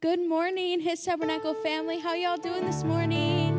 Good morning, His Tabernacle family. How y'all doing this morning?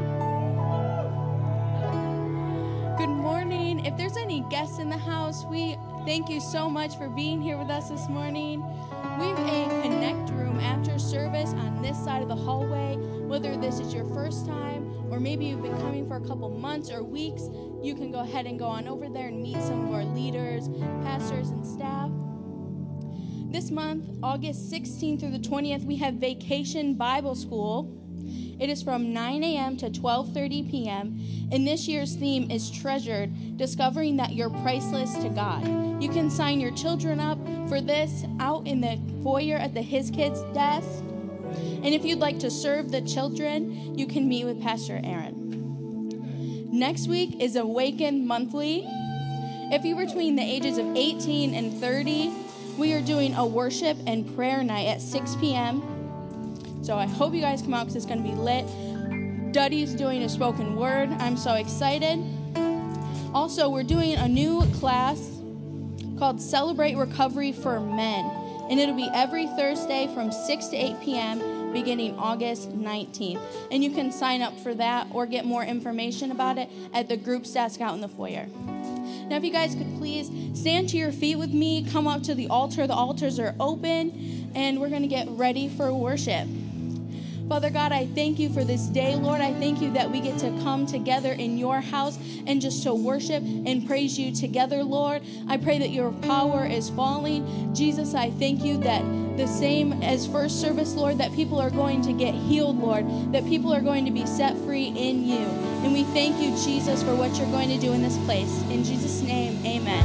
Good morning. If there's any guests in the house, we thank you so much for being here with us this morning. We have a connect room after service on this side of the hallway. Whether this is your first time or maybe you've been coming for a couple months or weeks, you can go ahead and go on over there and meet some of our leaders, pastors, and staff. This month, August 16th through the 20th, we have Vacation Bible School. It is from 9 a.m. to 12:30 p.m., and this year's theme is Treasured, discovering that you're priceless to God. You can sign your children up for this out in the foyer at the His Kids desk. And if you'd like to serve the children, you can meet with Pastor Aaron. Next week is Awaken Monthly. If you're between the ages of 18 and 30, we are doing a worship and prayer night at 6 p.m. So I hope you guys come out because it's going to be lit. Duddy's doing a spoken word. I'm so excited. Also, we're doing a new class called Celebrate Recovery for Men. And it'll be every Thursday from 6 to 8 p.m. beginning August 19th. And you can sign up for that or get more information about it at the group's desk out in the foyer. Now, if you guys could please stand to your feet with me, come up to the altar. The altars are open, and we're going to get ready for worship. Father God, I thank you for this day, Lord. I thank you that we get to come together in your house and just to worship and praise you together, Lord. I pray that your power is falling. Jesus, I thank you that the same as first service, Lord, that people are going to get healed, Lord, that people are going to be set free in you. And we thank you, Jesus, for what you're going to do in this place. In Jesus' name, amen.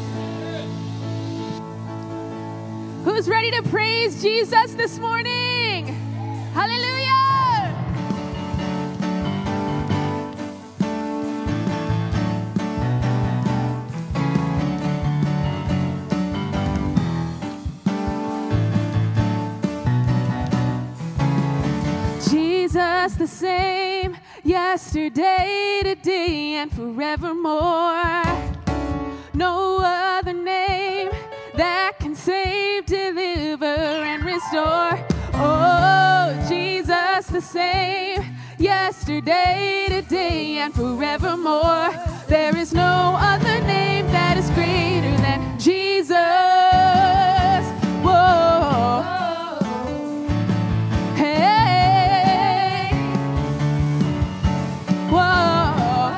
Who's ready to praise Jesus this morning? Hallelujah! Jesus the same, yesterday, today, and forevermore. No other name that can save, deliver, and restore. Oh, Jesus the same, yesterday, today, and forevermore. There is no other name that is greater than Jesus. Whoa. Hey. Whoa.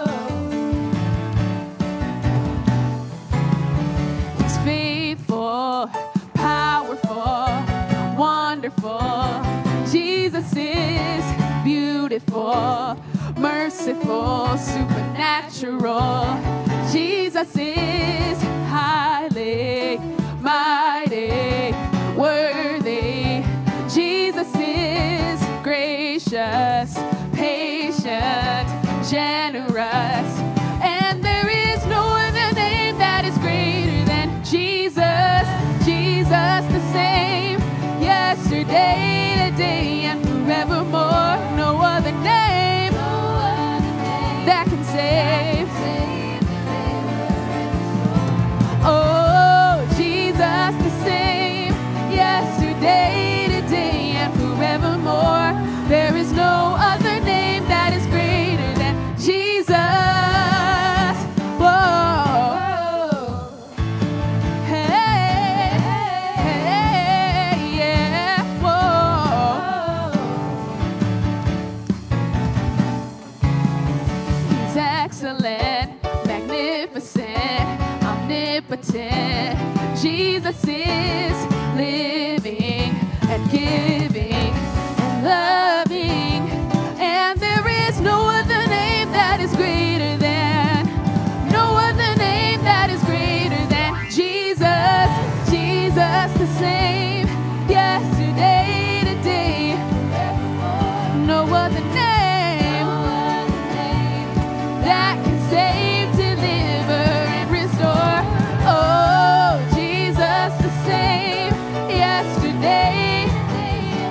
He's faithful, powerful, wonderful. Jesus is beautiful, merciful, supernatural. Jesus is highly, mighty, worthy. Jesus is gracious, patient, generous. And there is no other name that is greater than Jesus. Jesus the same, yesterday, today, and forevermore. No other name that can save. Oh, Jesus the same, yesterday, today, and forevermore. There is no other name that is greater than Jesus. Whoa. Hey, hey, yeah, whoa. He's excellent, magnificent, omnipotent. Jesus is living and giving and loving. And there is no other name that is greater than, no other name that is greater than Jesus. Jesus the same, yesterday, today. No other name that can save, deliver, and restore. Oh, Jesus the same, yesterday,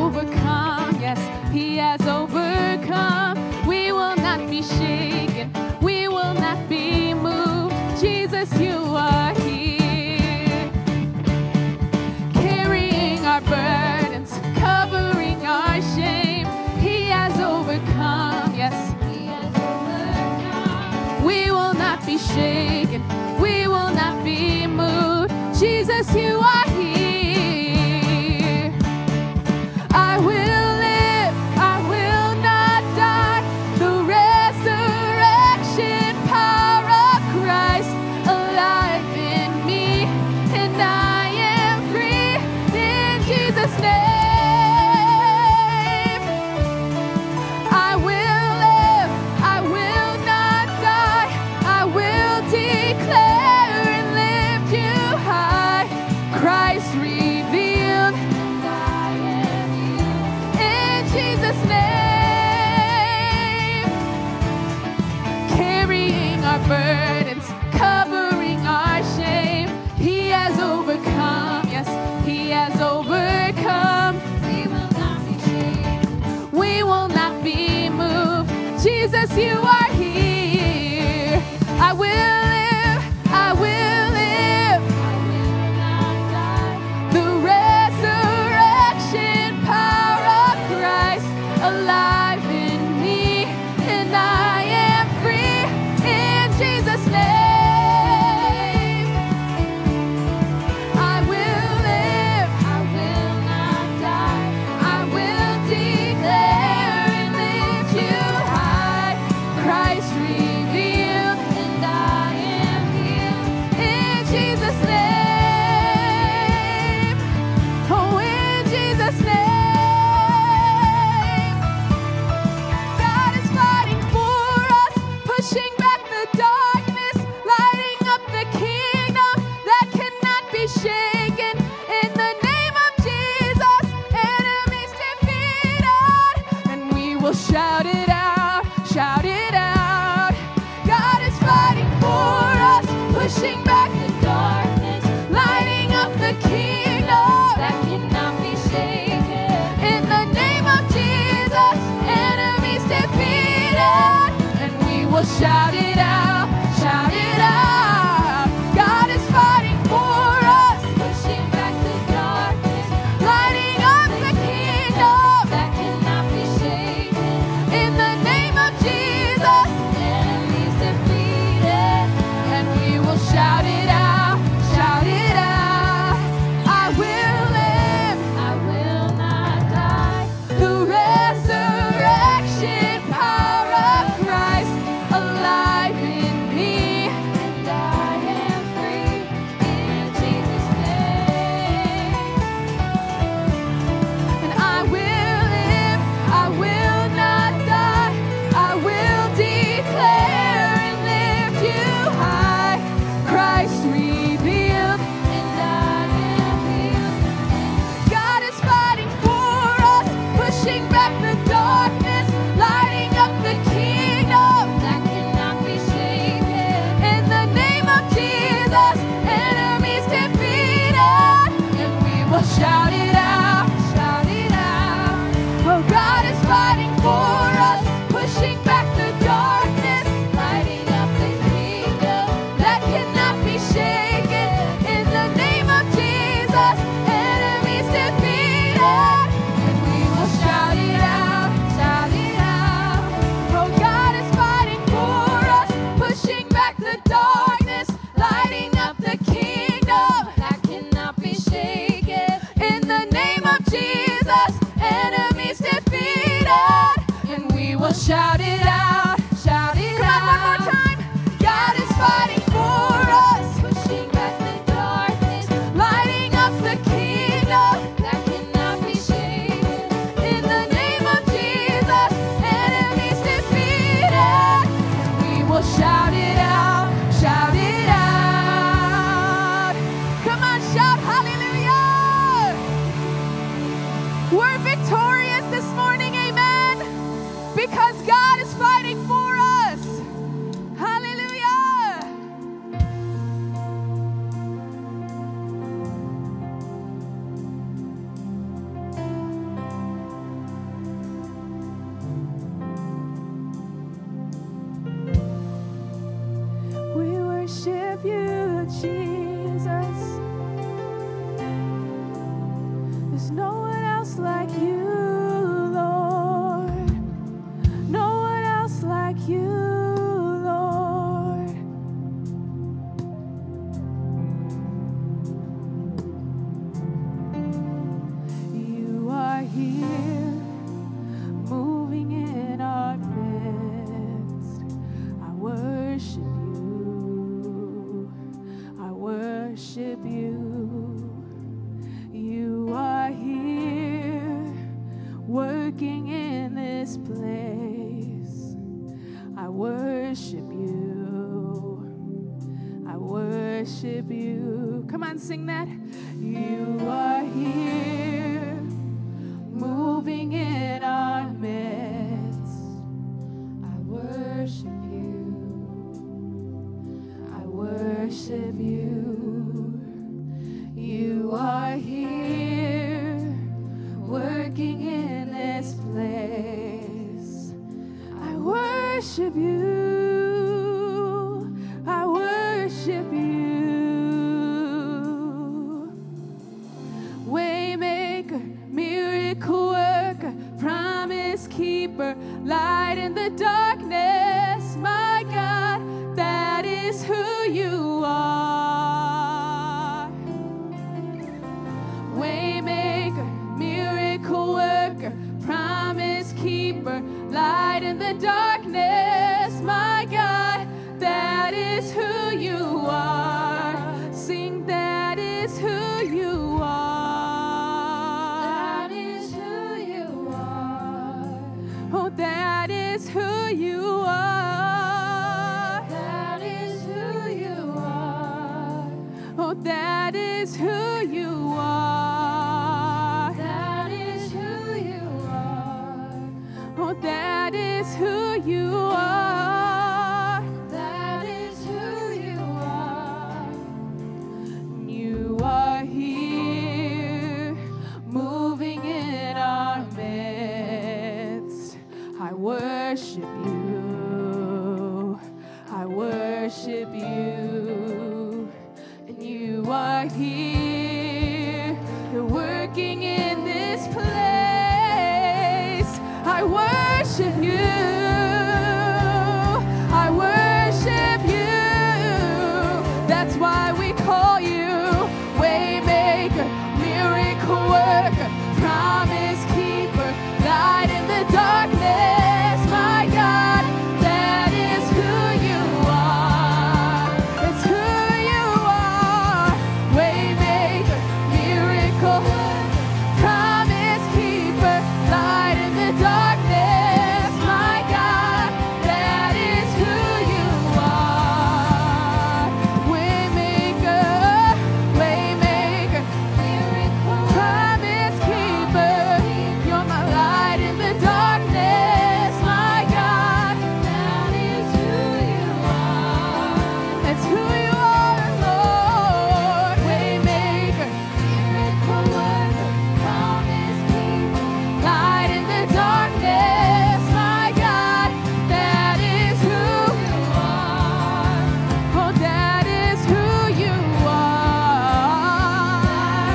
overcome. Yes, He has overcome. We will not be shaken. We will not be moved. Jesus, you are here, carrying our burdens, covering our shame. He has overcome. Yes, He has overcome. We will not be shaken. We will not be moved. Jesus, you are here. I will live, I will not die. The resurrection power of Christ alive in me, and I am free in Jesus' name. I will live, I will not die. I will declare and lift you high. Christ revealed, and I am healed in Jesus' name. Carrying our burdens, covering our shame. He has overcome. Yes, He has overcome. We will not be shaken. We will not be moved. Jesus, you are here. I will live, I will live. I will not die. The resurrection power of Christ alive in me, and I am free in Jesus' name. I will live, I will not die. I will declare and lift you high. Christ revealed, and I am healed in Jesus' name. Oh, in Jesus' name. God is fighting for us, pushing back the darkness, lighting up the kingdom that cannot be shaken. In the name of Jesus, enemies defeated, and we will shout it out, shout it out. God is fighting for us, pushing back the darkness, lighting up the kingdom that cannot be shaken. In the name of Jesus, enemies defeated, and we will shout it out, shout it out. God is fighting for us, pushing back the darkness, lighting up the kingdom that cannot be shaken. In the name of Jesus, enemies defeated, and we will shout it out, shout it out. I will live, I will not die. The resurrection power of Christ alive in me, and I am free in Jesus' name. And I will live, I will not die. I will declare and lift you high. Christ revealed, and I am healed. God is fighting for us, pushing back the darkness, lighting up the kingdom that cannot be shaken. In the name of Jesus, enemies defeated, and we will shout it out, shout it out. Oh, God is fighting for us, pushing back the darkness, lighting up the kingdom that cannot be shaken. In the name of Jesus, enemies defeated, and we will shout it out, shout it out. Oh, God is fighting for us, pushing back the darkness, lighting up the kingdom that cannot be shaken. In the name of Jesus, enemies defeated, and we will shout it out, shout it out. Come on, one more time. God is fighting for us, pushing back the darkness, lighting up the kingdom that cannot be shaken. In the name of Jesus, enemies defeated, and we will shout it out, shout it out. Come on, shout hallelujah. We're victorious this morning, amen, because God is fighting working in this place. I worship you. I worship you. Come on, sing that. You are here, moving in our midst. I worship you. I worship you. You are here, working in this place. I worship you. I worship you. Waymaker, miracle worker, promise keeper, light in the darkness. My God, that is who you are. Waymaker, miracle worker, promise keeper, light in the darkness. My God, that is who you are. Sing, that is who you are. That is who you are. Oh, that is who you are. That is who you are. Oh, that is who you are. That is who you are. Oh, that is who you are. That is who you are. You are here, moving in our midst. I worship you. I worship you. And you are here. You're working in this place. I worship you. I worship you. That's why we call you Waymaker, miracle worker, promise keeper, light in the darkness. My God, that is who you are. It's who you are. Waymaker, miracle worker, promise keeper, light in the darkness. My God, that is who you are. Waymaker, waymaker, miracle, promise keeper, you're my light in the darkness. My God, that is who you are. That's who you are, Lord. Waymaker, miracle worker, promise keeper, light in the darkness. My God, that is who you are. Oh, that is who you are.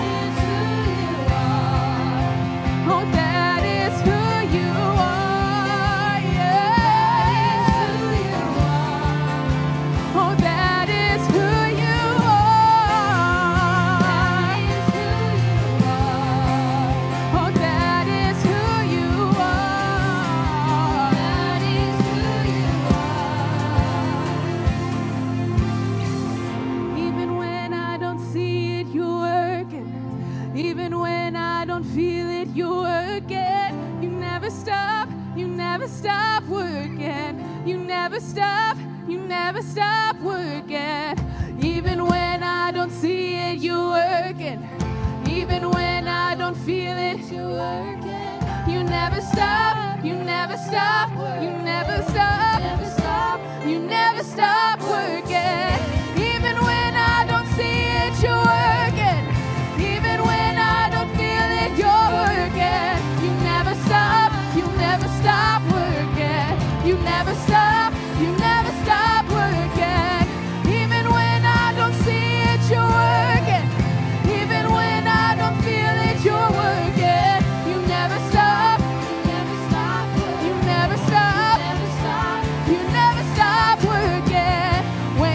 Oh, that is who you are. Yeah. Oh, that is who you are. Oh, that is who you are. Even when I don't see it, you're working. Even when I don't feel it, you're working. You never stop. You never stop working. You never stop. You never stop working. Even when I don't see it, you're working. Even when I don't feel it, you're working. You never stop. You never stop. You never stop. You never stop working. Even when I don't see it, you're working. Even when I don't feel it, you're working. You never stop. You never stop working. You never stop. You never stop working. Even when I don't see it, you're working. Even when I don't feel it, you're working. You never stop. You never stop. You never stop working.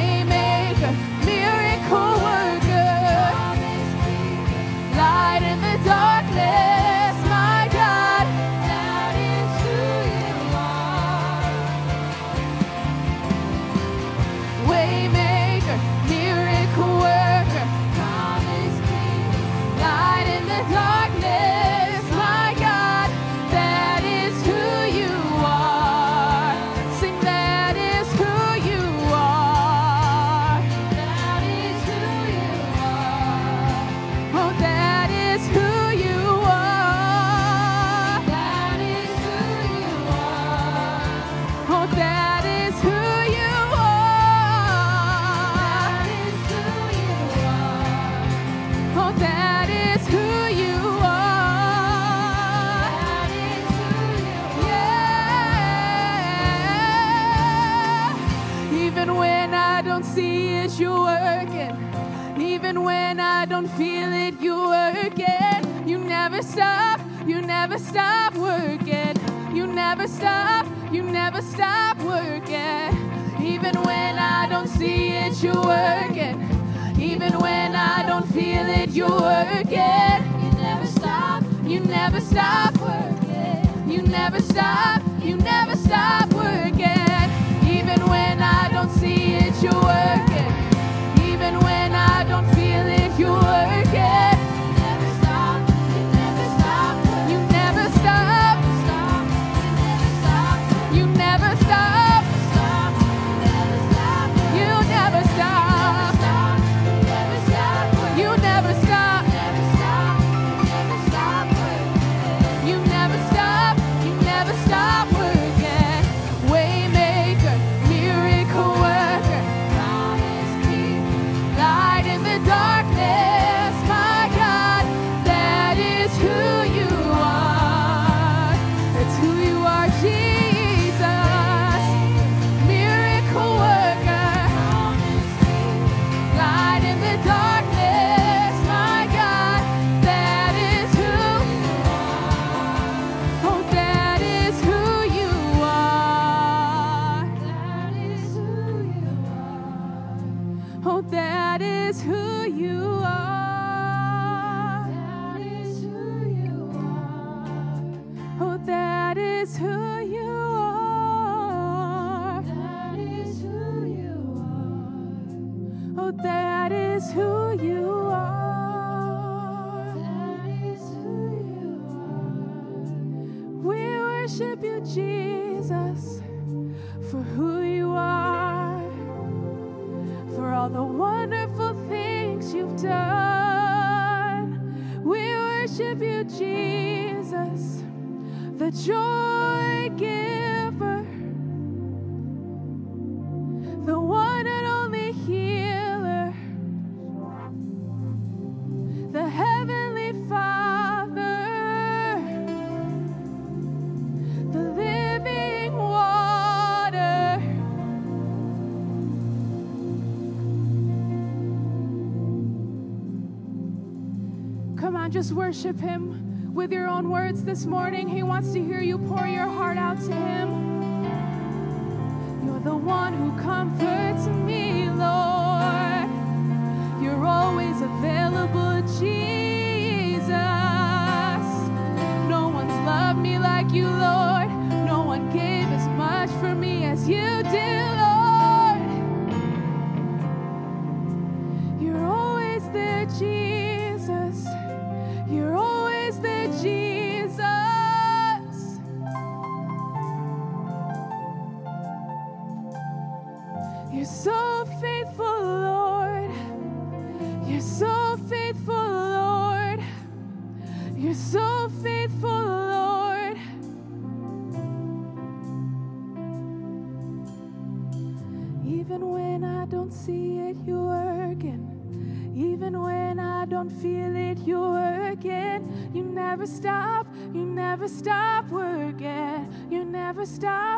Even when I don't feel it, you're working. You never stop working. You never stop working. Even when I don't see it, you're working. Even when I don't feel it, you're working. You never stop working. You never stop working. Even when I don't see it, you're working. Even when I don't feel it, you're working. You never stop. You never stop. You never stop. You never stop. You never stop. You never stop working. Waymaker, miracle worker, light in the darkness, my God, that is who you are. That's who you are, Jesus. Miracle worker, light in the darkness, my God, that is who you are. Oh, that is who you are. That is who you are. Oh, that is who you are. That is who you are. Oh, that is who you are. That is who you are. Oh, that is who you are. That is who you are. We worship you, Jesus, for who you are, for all the wonderful things you've done. We worship you, Jesus, the joy giver, the one and only healer, the heavenly Father, the living water. Come on, just worship him with your own words this morning. He wants to hear you pour your heart out to him. You're the one who comforts me, Lord. You're always available, Jesus. No one's loved me like you, Lord. No one gave as much for me as you did, Lord. You're always there, Jesus. You're always there, Jesus. You're so faithful, Lord. You're so faithful, Lord. You're so faithful, Lord. Even when I don't see it, you're working. Even when I don't feel it, you're working. You never stop working. You never stop.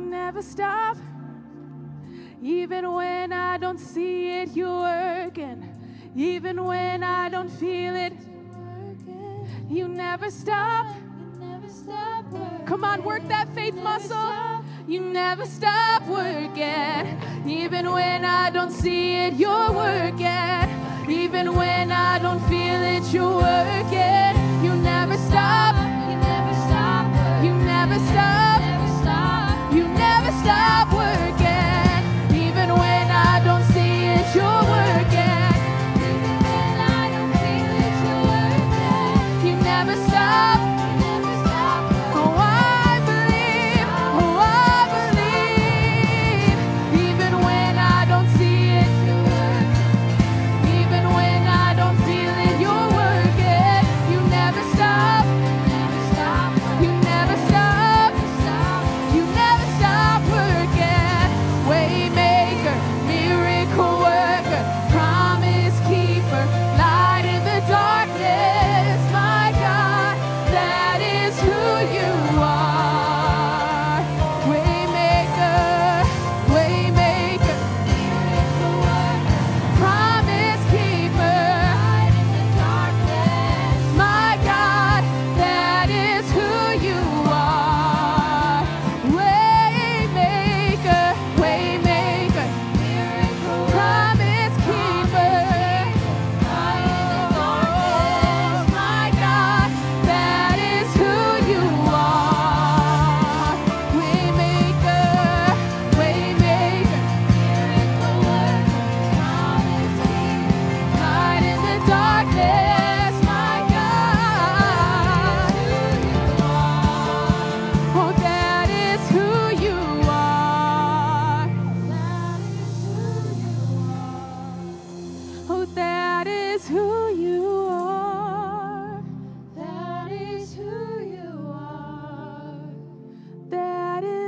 Even when I don't see it, you're working. Even when I don't feel it, you never stop. Come on, work that faith muscle. You never stop working. Even when I don't see it, you're working. Even when I don't feel it, you're working. You never stop. You never stop. You never stop. You never stop working. Even when I don't see it, you're working. Even when I don't feel it, you're working. You never stop. Oh, I believe. Oh, I believe. Even when I don't see it, you're working. Even when I don't feel it, you're working. You never stop. You never stop. You never stop working.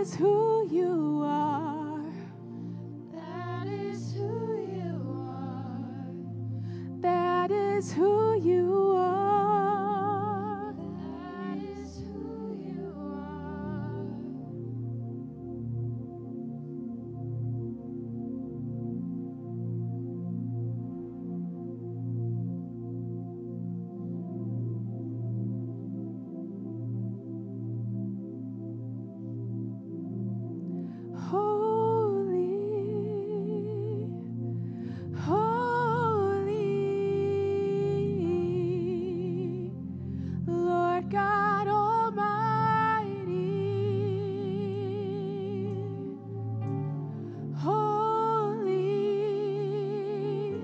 is who you are. That is who you are. That is who you are. That is who you are. Holy, Lord God Almighty. Holy,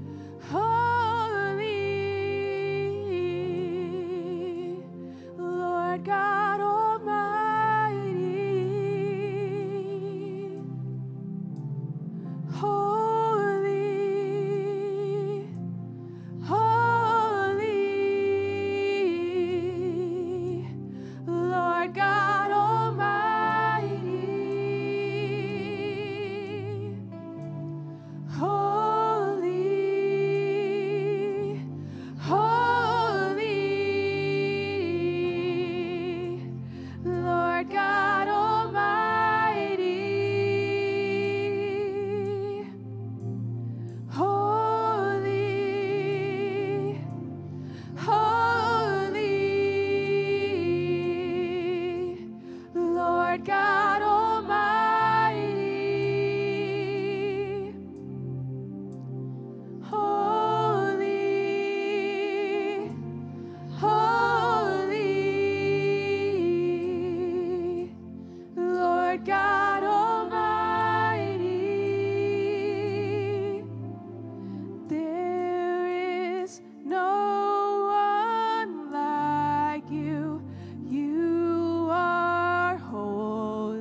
holy, Lord God Almighty. Holy, holy, Lord God Almighty. Holy, holy, Lord God Almighty. Holy, holy, Lord God Almighty. Holy, holy, Lord God Almighty. There is no one like you. You are holy.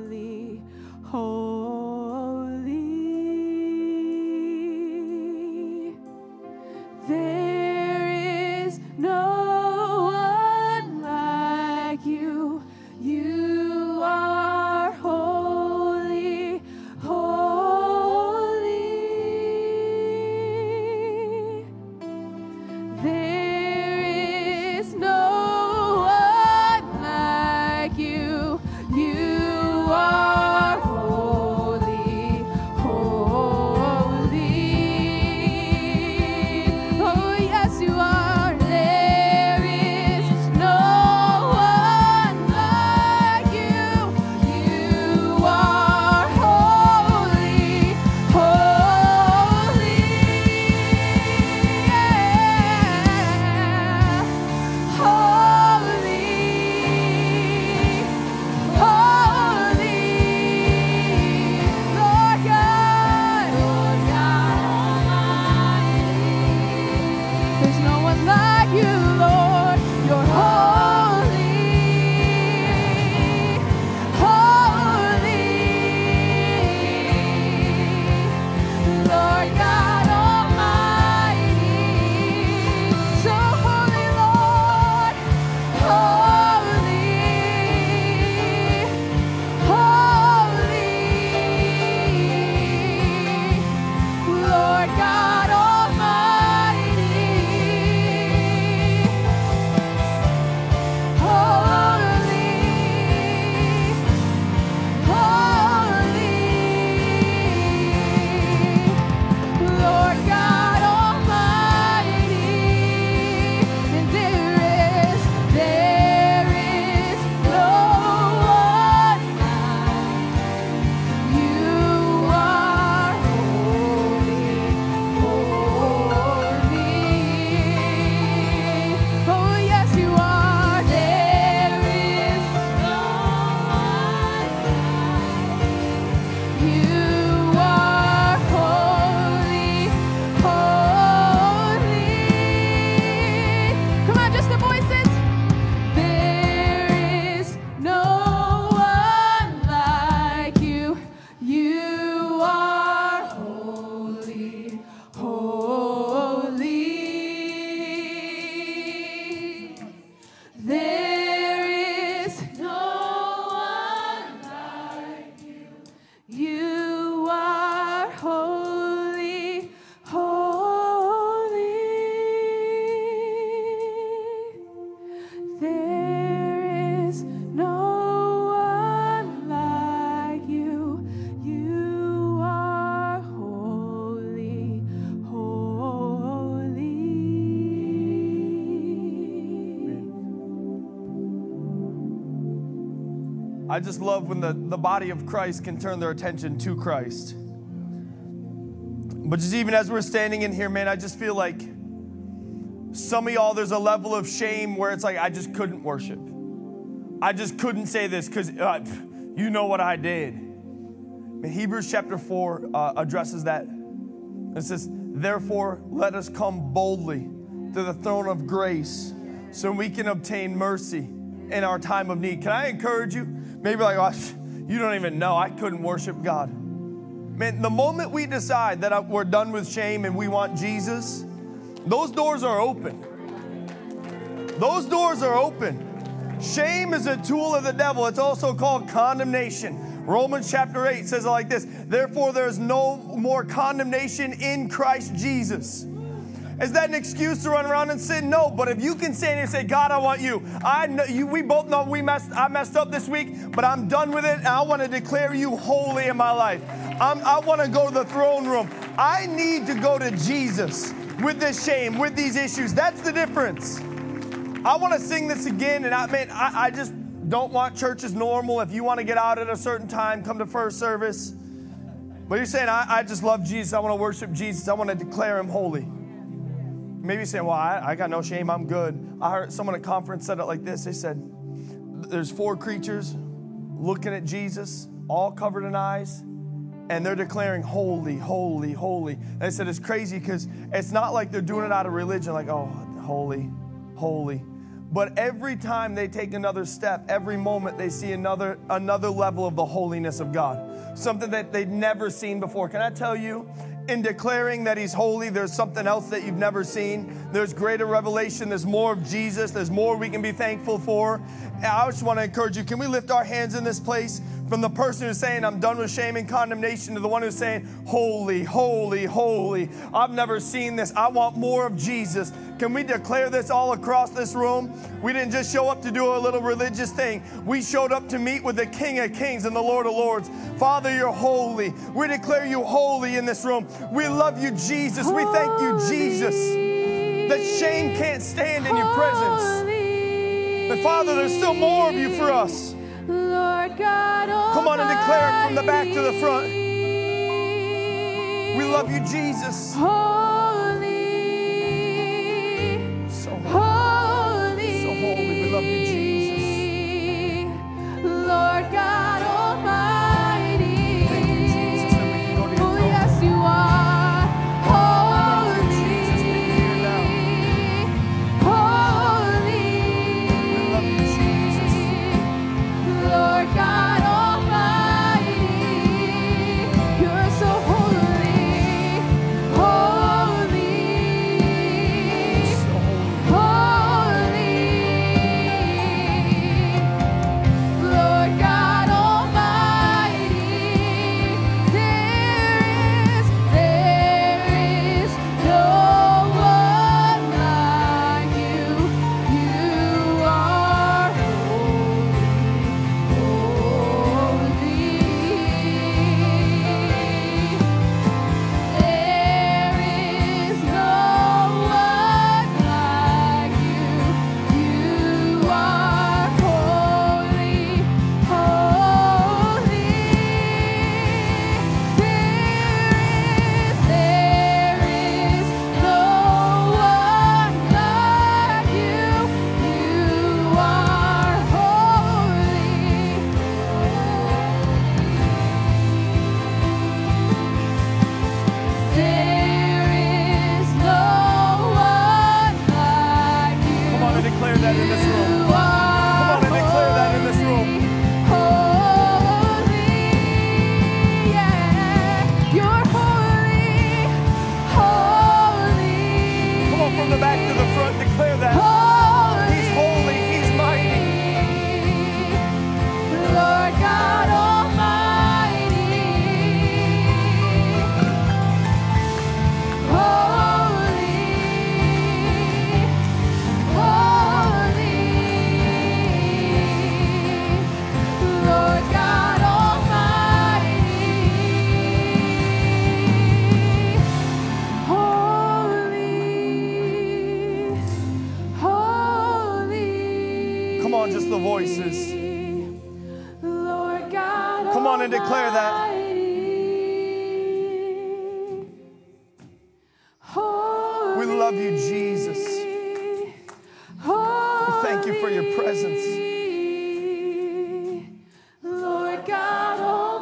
I just love when the body of Christ can turn their attention to Christ. But just even as we're standing in here, man, I just feel like some of y'all, there's a level of shame where it's like, I just couldn't worship. I just couldn't say this because you know what I did. And Hebrews chapter 4 addresses that. It says, therefore, let us come boldly to the throne of grace so we can obtain mercy in our time of need. Can I encourage you? Maybe like, oh, you don't even know. I couldn't worship God. Man, the moment we decide that we're done with shame and we want Jesus, those doors are open. Those doors are open. Shame is a tool of the devil. It's also called condemnation. Romans chapter 8 says it like this. Therefore, there is no more condemnation in Christ Jesus. Is that an excuse to run around and sin? No, but if you can stand here and say, God, I want you. I know you. We both know I messed up this week, but I'm done with it, and I want to declare you holy in my life. I want to go to the throne room. I need to go to Jesus with this shame, with these issues. That's the difference. I want to sing this again, and I just don't want church as normal. If you want to get out at a certain time, come to first service. But you're saying, I just love Jesus. I want to worship Jesus. I want to declare him holy. Maybe you're saying, well, I got no shame. I'm good. I heard someone at conference said it like this. They said, there's 4 creatures looking at Jesus, all covered in eyes, and they're declaring holy, holy, holy. And they said it's crazy because it's not like they're doing it out of religion, like, oh, holy, holy. But every time they take another step, every moment they see another level of the holiness of God, something that they'd never seen before. Can I tell you, in declaring that he's holy, there's something else that you've never seen. There's greater revelation. There's more of Jesus. There's more we can be thankful for. And I just want to encourage you, can we lift our hands in this place from the person who's saying, I'm done with shame and condemnation, to the one who's saying, holy, holy, holy. I've never seen this. I want more of Jesus. Can we declare this all across this room? We didn't just show up to do a little religious thing. We showed up to meet with the King of Kings and the Lord of Lords. Father, you're holy. We declare you holy in this room. We love you, Jesus. We thank you, Jesus, that shame can't stand in your presence. But Father, there's still more of you for us. Lord God Almighty. Come on and declare it from the back to the front. We love you, Jesus. Holy. So holy. Holy. So holy. We love you, Jesus. Lord God Almighty. Thank you, Jesus, that we can go to your Oh, throne. yes, you are. Holy. Jesus, that you're here now. Holy. We love you, Jesus. Lord God Almighty, you're so holy, holy. Come on and declare that. We love you, Jesus. We thank you for your presence. Lord God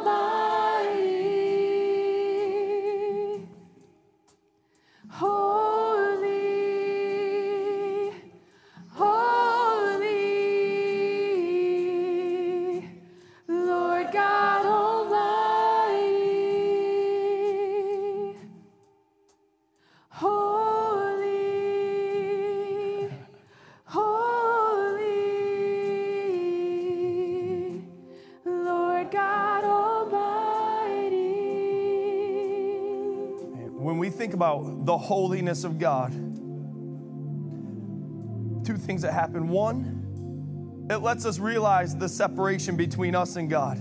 Almighty, holy, holy, Lord God Almighty, holy, holy, Lord God Almighty. When we think about the holiness of God, two things that happen. One, it lets us realize the separation between us and God.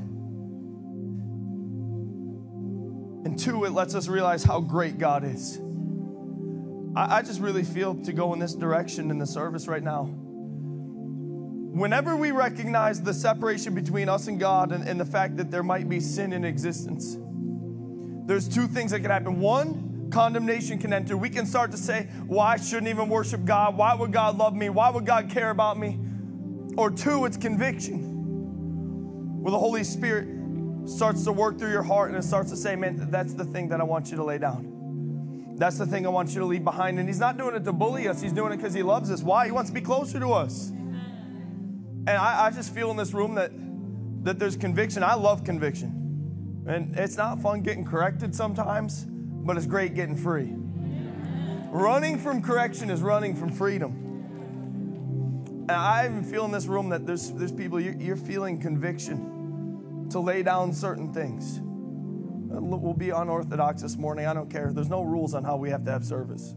And two, it lets us realize how great God is. I just really feel to go in this direction in the service right now. Whenever we recognize the separation between us and God and the fact that there might be sin in existence, there's two things that can happen. One, condemnation can enter. We can start to say, well, I shouldn't even worship God. Why would God love me? Why would God care about me? Or two, it's conviction, where the Holy Spirit starts to work through your heart and it starts to say, man, that's the thing that I want you to lay down. That's the thing I want you to leave behind. And he's not doing it to bully us. He's doing it because he loves us. Why? He wants to be closer to us. And I just feel in this room that there's conviction. I love conviction. And it's not fun getting corrected sometimes, but it's great getting free. Running from correction is running from freedom. And I even feel in this room that there's people, you're feeling conviction to lay down certain things. We'll be unorthodox this morning. I don't care. There's no rules on how we have to have service.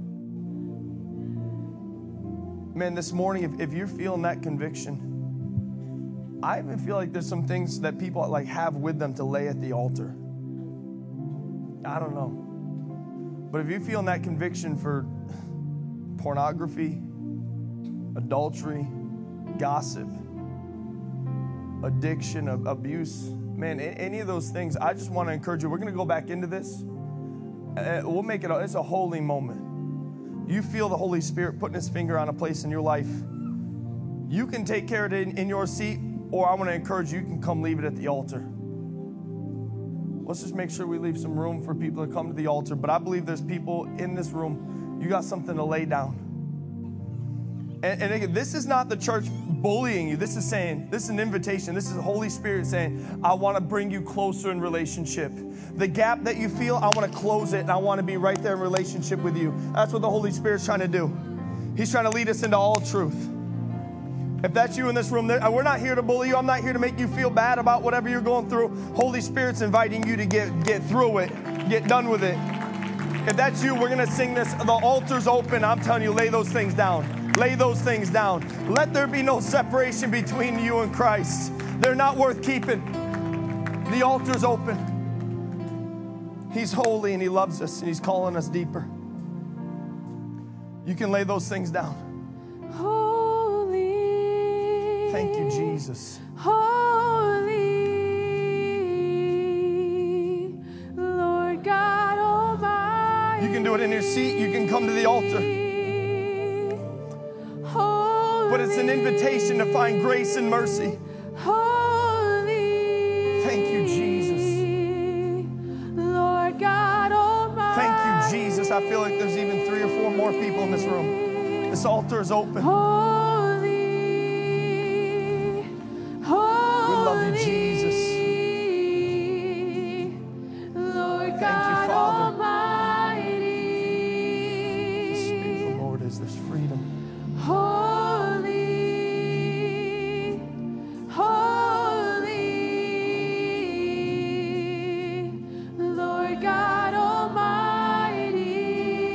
Man, this morning, if you're feeling that conviction, I even feel like there's some things that people like have with them to lay at the altar. I don't know. But if you're feeling that conviction for pornography, adultery, gossip, addiction, abuse, man, any of those things, I just want to encourage you. We're going to go back into this. We'll make it, it's a holy moment. You feel the Holy Spirit putting his finger on a place in your life. You can take care of it in your seat, or I want to encourage you, you can come leave it at the altar. Let's just make sure we leave some room for people to come to the altar. But I believe there's people in this room, you got something to lay down. And again, this is not the church bullying you. This is saying, this is an invitation. This is the Holy Spirit saying, I want to bring you closer in relationship. The gap that you feel, I want to close it, and I want to be right there in relationship with you. That's what the Holy Spirit's trying to do. He's trying to lead us into all truth. If that's you in this room, we're not here to bully you. I'm not here to make you feel bad about whatever you're going through. Holy Spirit's inviting you to get through it, get done with it. If that's you, we're going to sing this. The altar's open. I'm telling you, lay those things down. Lay those things down. Let there be no separation between you and Christ. They're not worth keeping. The altar's open. He's holy and he loves us and he's calling us deeper. You can lay those things down. Holy. Thank you, Jesus. Holy, Lord God Almighty. You can do it in your seat. You can come to the altar. But it's an invitation to find grace and mercy. Holy, thank you, Jesus. Lord God Almighty. Thank you, Jesus. I feel like there's even 3 or 4 more people in this room. This altar is open. Holy, holy, we love you, Jesus. Lord Thank God you, Father. Almighty. The Spirit of the Lord is there's freedom. Holy, holy, Lord God Almighty.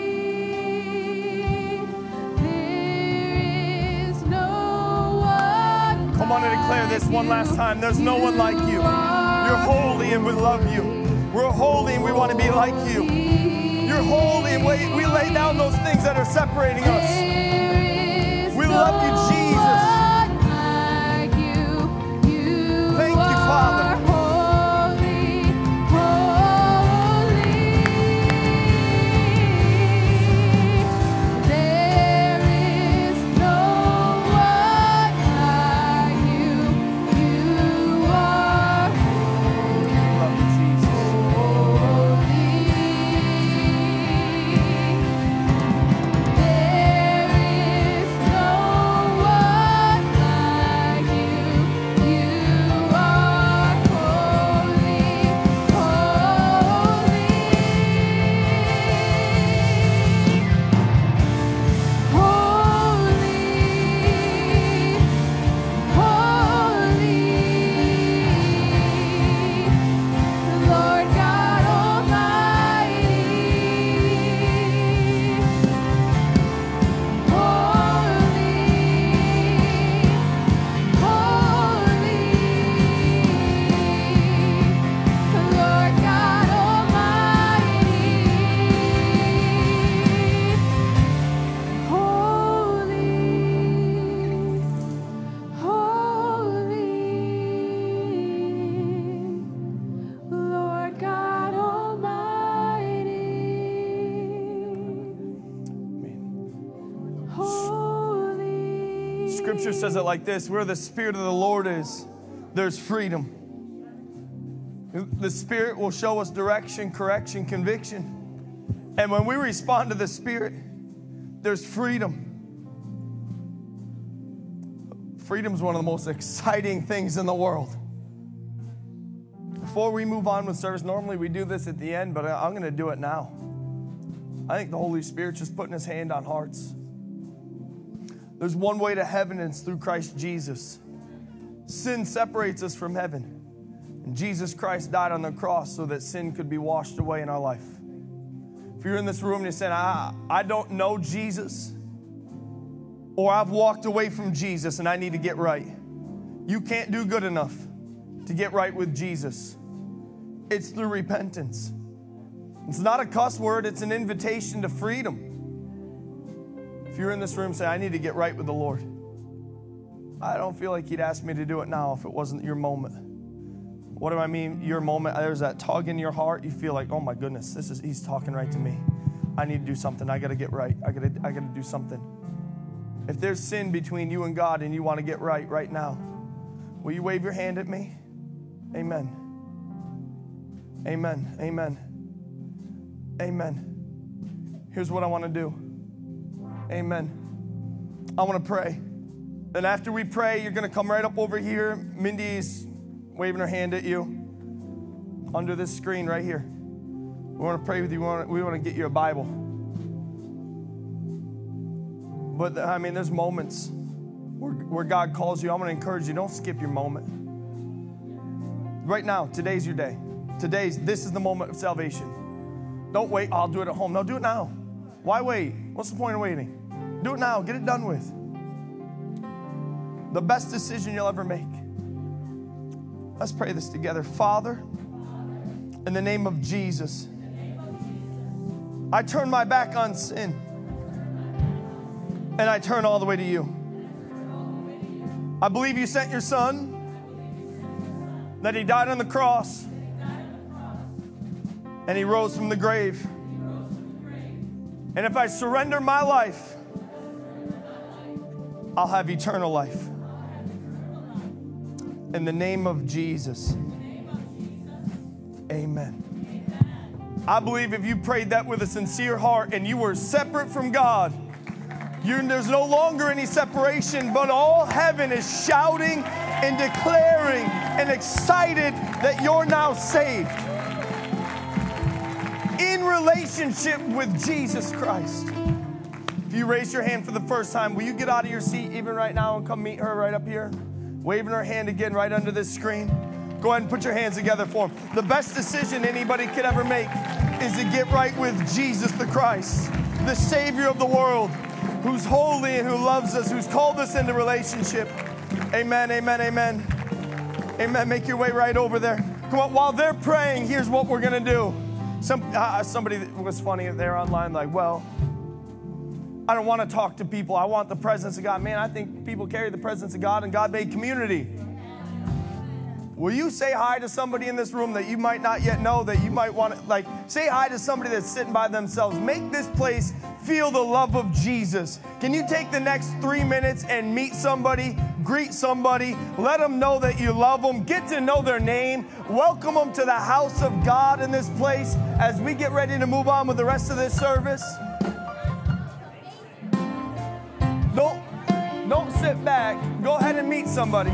There is no one. Come on and declare this one last time. There's no one like you. You're holy and we love you. We're holy and we want to be like you. You're holy and we lay down those things that are separating us. We love you, Jesus. Like you. Thank you, Father. scripture says it like this: where the Spirit of the Lord is, there's freedom. The Spirit will show us direction, correction, conviction. And when we respond to the Spirit, there's freedom. Freedom is one of the most exciting things in the world. Before we move on with service, normally we do this at the end, but I'm going to do it now. I think the Holy Spirit's just putting his hand on hearts. There's one way to heaven, and it's through Christ Jesus. Sin separates us from heaven. And Jesus Christ died on the cross so that sin could be washed away in our life. If you're in this room and you're saying, I don't know Jesus, or I've walked away from Jesus and I need to get right. You can't do good enough to get right with Jesus. It's through repentance. It's not a cuss word, it's an invitation to freedom. If you're in this room, say, I need to get right with the Lord. I don't feel like he'd ask me to do it now if it wasn't your moment. What do I mean, your moment? There's that tug in your heart. You feel like, oh my goodness, he's talking right to me. I need to do something. I got to get right. I got to do something. If there's sin between you and God and you want to get right now, will you wave your hand at me? Amen. Amen. Amen. Amen. Here's what I want to do. Amen. I want to pray. Then after we pray, you're going to come right up over here. Mindy's waving her hand at you under this screen right here. We want to pray with you. We want to get you a Bible. But I mean, there's moments where God calls you. I'm going to encourage you, don't skip your moment. Right now, today's your day. This is the moment of salvation. Don't wait, I'll do it at home. No, do it now. Why wait? What's the point of waiting? Do it now, get it done with. The best decision you'll ever make. Let's pray this together. Father, in the name of Jesus, I turn my back on sin. And I turn all the way to you. I believe you sent your son, that he died on the cross, and he rose from the grave. And if I surrender my life, I'll have eternal life. In the name of Jesus. Amen. I believe if you prayed that with a sincere heart and you were separate from God, there's no longer any separation, but all heaven is shouting and declaring and excited that you're now saved. In relationship with Jesus Christ. If you raise your hand for the first time, will you get out of your seat even right now and come meet her right up here? Waving her hand again right under this screen. Go ahead and put your hands together for him. The best decision anybody could ever make is to get right with Jesus the Christ, the Savior of the world, who's holy and who loves us, who's called us into relationship. Amen, amen, amen. Amen. Make your way right over there. Come on, while they're praying, here's what we're going to do. Somebody was funny, they're online like, well, I don't want to talk to people. I want the presence of God. Man, I think people carry the presence of God, and God made community. Will you say hi to somebody in this room that you might not yet know, that you might want to, say hi to somebody that's sitting by themselves. Make this place feel the love of Jesus. Can you take the next 3 minutes and meet somebody, greet somebody, let them know that you love them, get to know their name, welcome them to the house of God in this place as we get ready to move on with the rest of this service. Don't sit back. Go ahead and meet somebody.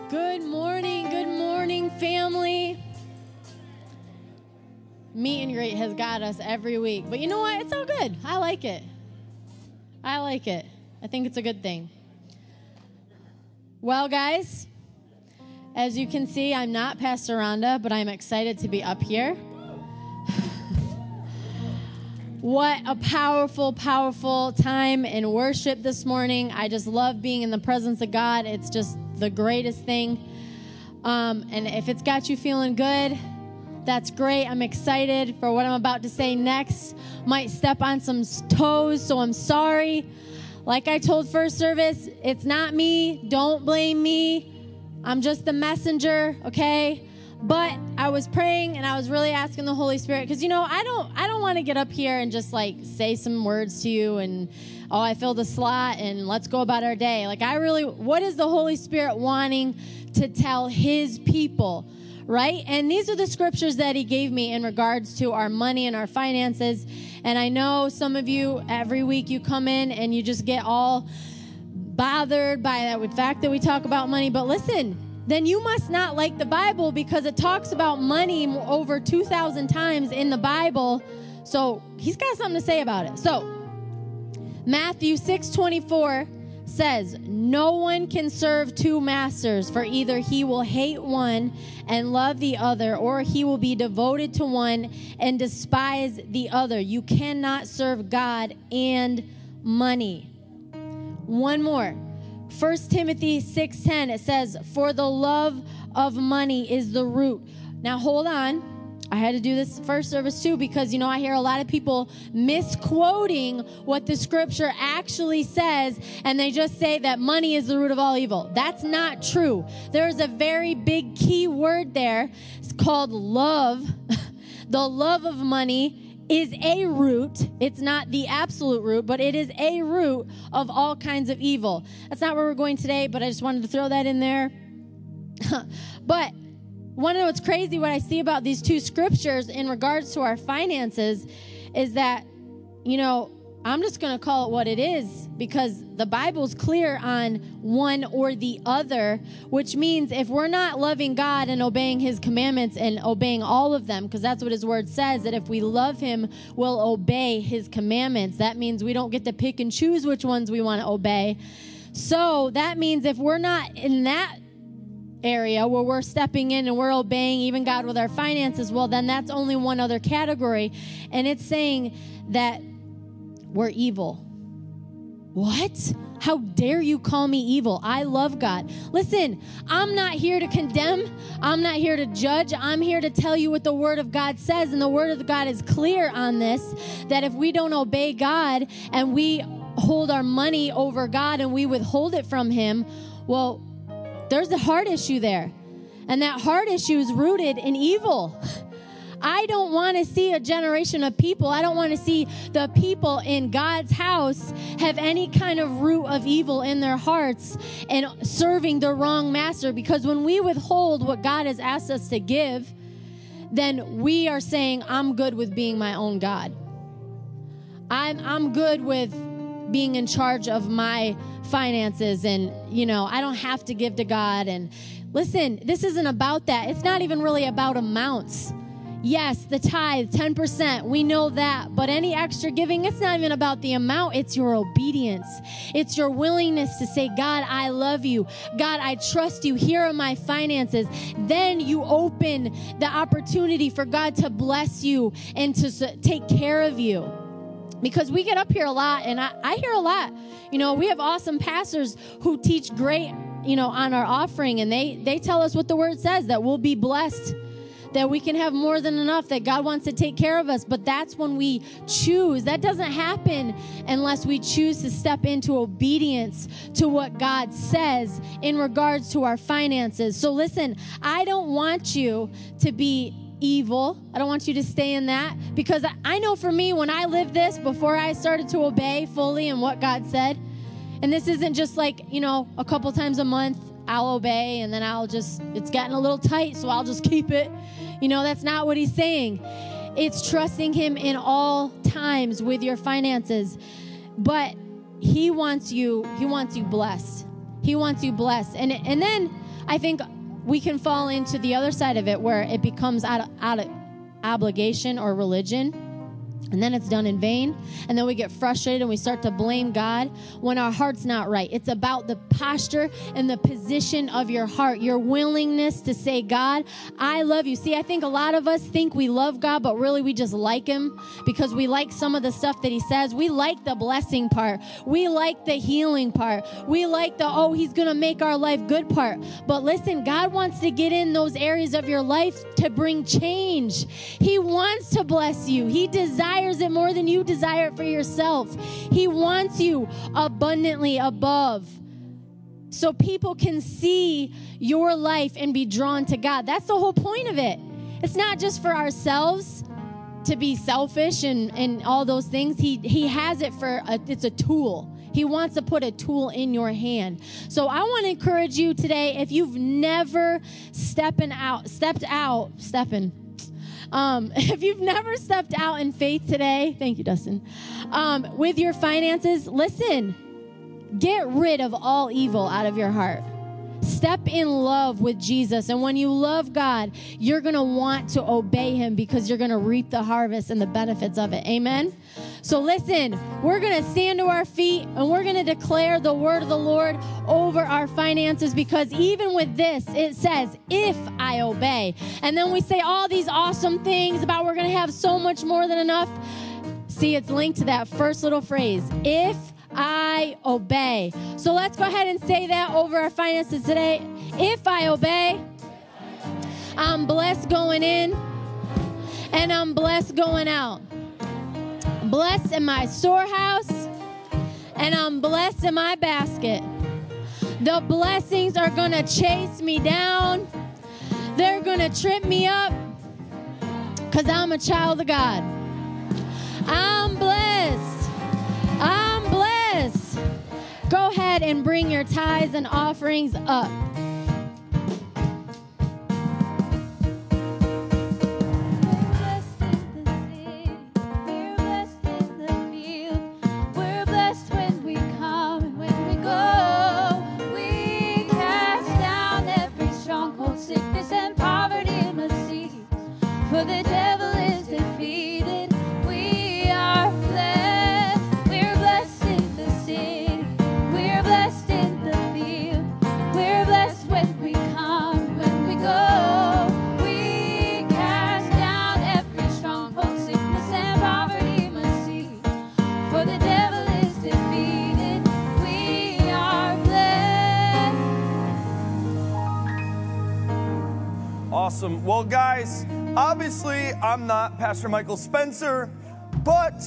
Good morning, family. Meet and greet has got us every week. But you know what? It's all good. I like it. I think it's a good thing. Well, guys, as you can see, I'm not Pastor Rhonda, but I'm excited to be up here. What a powerful, powerful time in worship this morning. I just love being in the presence of God. It's just the greatest thing. And if it's got you feeling good, that's great. I'm excited for what I'm about to say next. Might step on some toes, so I'm sorry. Like I told first service, it's not me. Don't blame me. I'm just the messenger, okay? But I was praying and I was really asking the Holy Spirit, because, you know, I don't want to get up here and just like say some words to you and, oh, I filled a slot and let's go about our day. Like what is the Holy Spirit wanting to tell his people, right? And these are the scriptures that he gave me in regards to our money and our finances. And I know some of you, every week you come in and you just get all bothered by the fact that we talk about money. But listen, then you must not like the Bible, because it talks about money over 2,000 times in the Bible. So he's got something to say about it. So Matthew 6:24 says, no one can serve two masters, for either he will hate one and love the other, or he will be devoted to one and despise the other. You cannot serve God and money. One more. 1 Timothy 6:10, it says, for the love of money is the root. Now, hold on. I had to do this first service too, because, you know, I hear a lot of people misquoting what the scripture actually says, and they just say that money is the root of all evil. That's not true. There's a very big key word there. It's called love. The love of money is a root. It's not the absolute root, but it is a root of all kinds of evil. That's not where we're going today, but I just wanted to throw that in there. But want to know what's crazy? What I see about these two scriptures in regards to our finances is that, you know, I'm just going to call it what it is, because the Bible's clear on one or the other, which means if we're not loving God and obeying his commandments and obeying all of them, because that's what his word says, that if we love him, we'll obey his commandments. That means we don't get to pick and choose which ones we want to obey. So that means if we're not in that area where we're stepping in and we're obeying even God with our finances, well, then that's only one other category. And it's saying that we're evil. What? How dare you call me evil? I love God. Listen, I'm not here to condemn. I'm not here to judge. I'm here to tell you what the Word of God says. And the Word of God is clear on this, that if we don't obey God and we hold our money over God and we withhold it from him, well, there's a heart issue there. And that heart issue is rooted in evil. I don't want to see a generation of people, I don't want to see the people in God's house have any kind of root of evil in their hearts and serving the wrong master. Because when we withhold what God has asked us to give, then we are saying, I'm good with being my own God. I'm good with being in charge of my finances, and, you know, I don't have to give to God. And listen, this isn't about that. It's not even really about amounts. Yes, the tithe, 10%, we know that. But any extra giving, it's not even about the amount. It's your obedience. It's your willingness to say, God, I love you. God, I trust you. Here are my finances. Then you open the opportunity for God to bless you and to take care of you. Because we get up here a lot, and I hear a lot. You know, we have awesome pastors who teach great, you know, on our offering, and they tell us what the word says, that we'll be blessed, that we can have more than enough, that God wants to take care of us. But that's when we choose. That doesn't happen unless we choose to step into obedience to what God says in regards to our finances. So listen, I don't want you to be evil. I don't want you to stay in that, because I know for me, when I lived this before I started to obey fully in what God said, and this isn't just like, you know, a couple times a month I'll obey and then it's gotten a little tight, so I'll just keep it. You know, that's not what he's saying. It's trusting him in all times with your finances. But he wants you blessed. He wants you blessed. And then I think we can fall into the other side of it where it becomes out of obligation or religion. And then it's done in vain. And then we get frustrated and we start to blame God when our heart's not right. It's about the posture and the position of your heart, your willingness to say, God, I love you. See, I think a lot of us think we love God, but really we just like him because we like some of the stuff that he says. We like the blessing part. We like the healing part. We like the, oh, he's going to make our life good part. But listen, God wants to get in those areas of your life to bring change. He wants to bless you. He desires it more than you desire it for yourself. He wants you abundantly above so people can see your life and be drawn to God. That's the whole point of it. It's not just for ourselves to be selfish and all those things. He has it it's a tool. He wants to put a tool in your hand. So I want to encourage you today, if you've never if you've never stepped out in faith today, thank you, Dustin, with your finances, listen, get rid of all evil out of your heart. Step in love with Jesus. And when you love God, you're going to want to obey him because you're going to reap the harvest and the benefits of it. Amen? So listen, we're going to stand to our feet and we're going to declare the word of the Lord over our finances, because even with this, it says, if I obey. And then we say all these awesome things about we're going to have so much more than enough. See, it's linked to that first little phrase, if I obey. So let's go ahead and say that over our finances today. If I obey, I'm blessed going in and I'm blessed going out. Blessed in my storehouse and I'm blessed in my basket. The blessings are going to chase me down. They're going to trip me up because I'm a child of God. I'm blessed. I'm blessed. Go ahead and bring your tithes and offerings up. Awesome. Well, guys, obviously I'm not Pastor Michael Spencer, but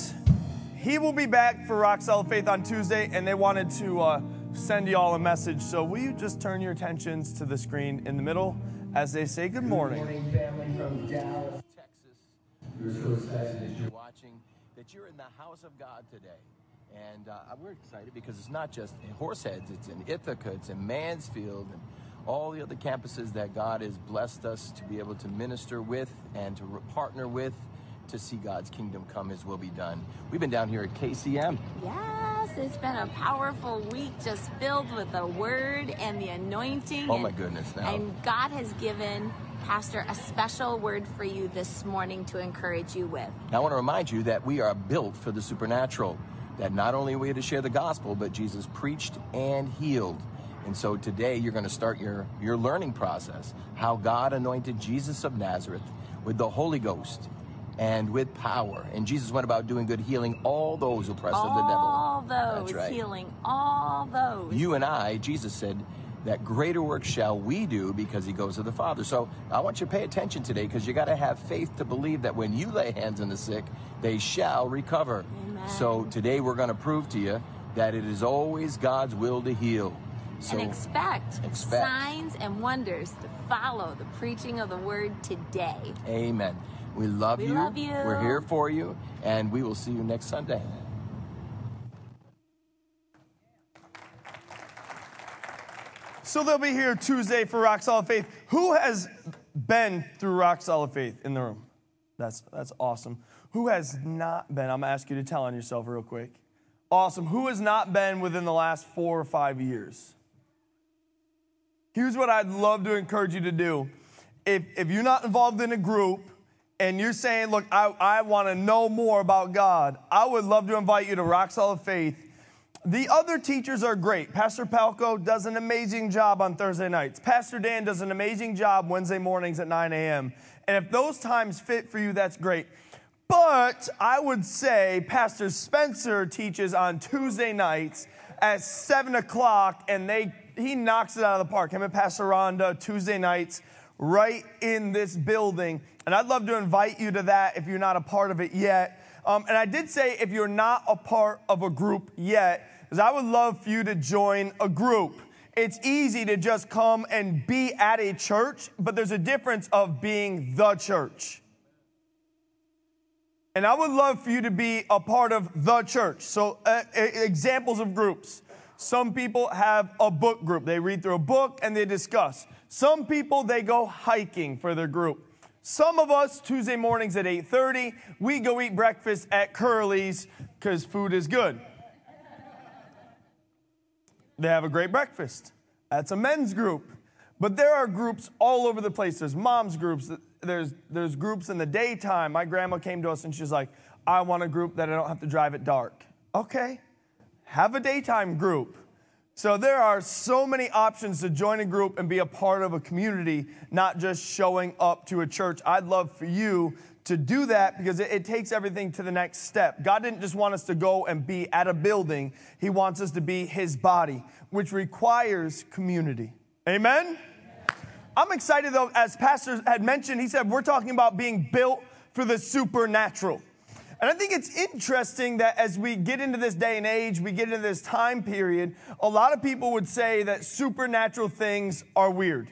he will be back for Rock Solid Faith on Tuesday, and they wanted to send you all a message. So will you just turn your attentions to the screen in the middle as they say good morning. Good morning, family from Dallas, Texas. We're so excited that you're watching, that you're in the house of God today. And we're excited because it's not just in Horseheads, it's in Ithaca, it's in Mansfield, and all the other campuses that God has blessed us to be able to minister with and to partner with to see God's kingdom come, his will be done. We've been down here at KCM. Yes, it's been a powerful week just filled with the word and the anointing. Oh my goodness now. And God has given Pastor a special word for you this morning to encourage you with. Now I want to remind you that we are built for the supernatural, that not only are we to share the gospel, but Jesus preached and healed. And so today you're going to start your learning process, how God anointed Jesus of Nazareth with the Holy Ghost and with power. And Jesus went about doing good, healing all those oppressed of the devil. All those, that's right. Healing all those. You and I, Jesus said, that greater work shall we do because he goes to the Father. So I want you to pay attention today, because you got to have faith to believe that when you lay hands on the sick, they shall recover. Amen. So today we're going to prove to you that it is always God's will to heal. So and expect signs and wonders to follow the preaching of the word today. Amen. We love you. We're here for you, and we will see you next Sunday. So they'll be here Tuesday for Rock Solid Faith. Who has been through Rock Solid Faith in the room? That's awesome. Who has not been? I'm going to ask you to tell on yourself real quick. Awesome. Who has not been within the last 4 or 5 years? Here's what I'd love to encourage you to do. If you're not involved in a group and you're saying, look, I want to know more about God, I would love to invite you to Rock Solid Faith. The other teachers are great. Pastor Palco does an amazing job on Thursday nights. Pastor Dan does an amazing job Wednesday mornings at 9 a.m. And if those times fit for you, that's great. But I would say Pastor Spencer teaches on Tuesday nights at 7 o'clock, and he knocks it out of the park. Him and Pastor Rhonda, Tuesday nights, right in this building. And I'd love to invite you to that if you're not a part of it yet. And I did say if you're not a part of a group yet, because I would love for you to join a group. It's easy to just come and be at a church, but there's a difference of being the church. And I would love for you to be a part of the church. So examples of groups. Some people have a book group. They read through a book and they discuss. Some people, they go hiking for their group. Some of us, Tuesday mornings at 8:30, we go eat breakfast at Curly's because food is good. They have a great breakfast. That's a men's group. But there are groups all over the place. There's moms groups. There's groups in the daytime. My grandma came to us and she's like, I want a group that I don't have to drive at dark. Okay, have a daytime group. So there are so many options to join a group and be a part of a community, not just showing up to a church. I'd love for you to do that because it takes everything to the next step. God didn't just want us to go and be at a building. He wants us to be his body, which requires community. Amen? I'm excited, though, as Pastor had mentioned, he said we're talking about being built for the supernatural. And I think it's interesting that as we get into this day and age, we get into this time period, a lot of people would say that supernatural things are weird.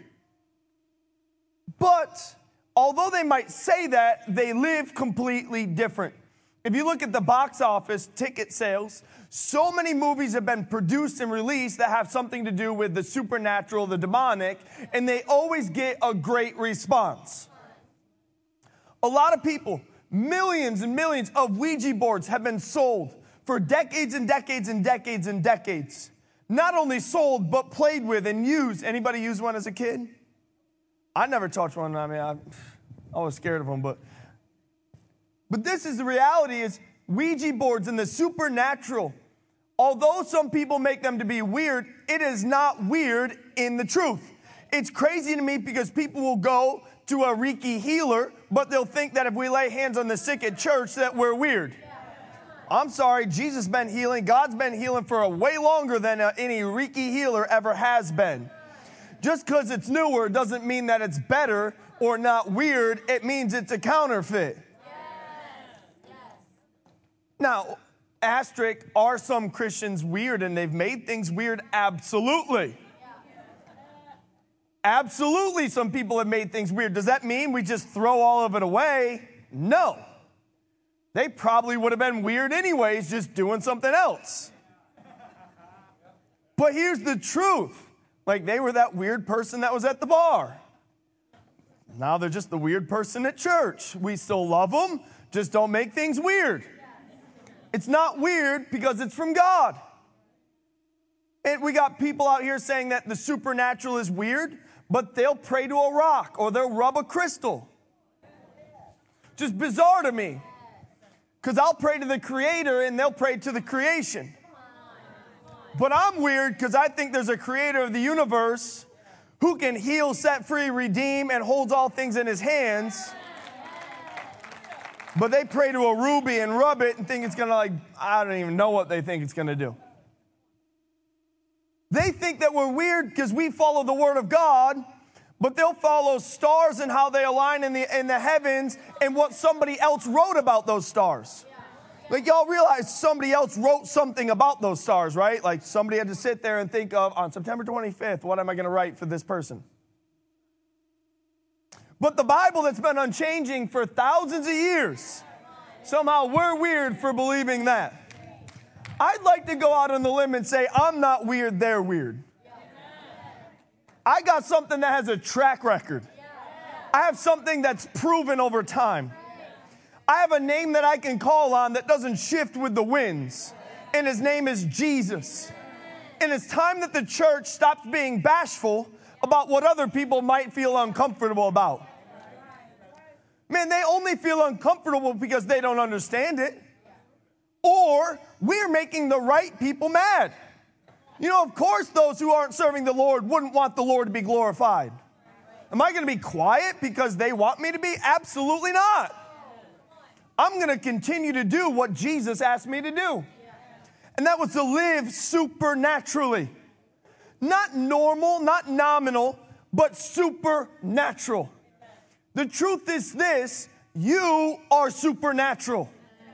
But although they might say that, they live completely different. If you look at the box office ticket sales, so many movies have been produced and released that have something to do with the supernatural, the demonic, and they always get a great response. A lot of people, millions and millions of Ouija boards have been sold for decades and decades and decades and decades. Not only sold, but played with and used. Anybody use one as a kid? I never touched one. I mean, I was scared of them, but this is the reality is Ouija boards and the supernatural, although some people make them to be weird, it is not weird in the truth. It's crazy to me because people will go to a Reiki healer, but they'll think that if we lay hands on the sick at church that we're weird. I'm sorry, Jesus has been healing. God's been healing for way longer than any Reiki healer ever has been. Just because it's newer doesn't mean that it's better or not weird. It means it's a counterfeit. Now, asterisk, are some Christians weird and they've made things weird? Absolutely. Absolutely, some people have made things weird. Does that mean we just throw all of it away? No. They probably would have been weird anyways, just doing something else. But here's the truth. Like, they were that weird person that was at the bar. Now they're just the weird person at church. We still love them, just don't make things weird. It's not weird because it's from God. And we got people out here saying that the supernatural is weird, but they'll pray to a rock or they'll rub a crystal. Just bizarre to me. Because I'll pray to the Creator and they'll pray to the creation. But I'm weird because I think there's a creator of the universe who can heal, set free, redeem, and holds all things in his hands. But they pray to a ruby and rub it and think it's going to I don't even know what they think it's going to do. They think that we're weird because we follow the Word of God, but they'll follow stars and how they align in the heavens and what somebody else wrote about those stars. Like, y'all realize somebody else wrote something about those stars, right? Like, somebody had to sit there and think of, on September 25th, what am I going to write for this person? But the Bible that's been unchanging for thousands of years, somehow we're weird for believing that. I'd like to go out on the limb and say, I'm not weird, they're weird. I got something that has a track record. I have something that's proven over time. I have a name that I can call on that doesn't shift with the winds. And his name is Jesus. And it's time that the church stops being bashful about what other people might feel uncomfortable about. Man, they only feel uncomfortable because they don't understand it. Or we're making the right people mad. You know, of course, those who aren't serving the Lord wouldn't want the Lord to be glorified. Am I going to be quiet because they want me to be? Absolutely not. I'm going to continue to do what Jesus asked me to do. And that was to live supernaturally. Not normal, not nominal, but supernatural. The truth is this: you are supernatural.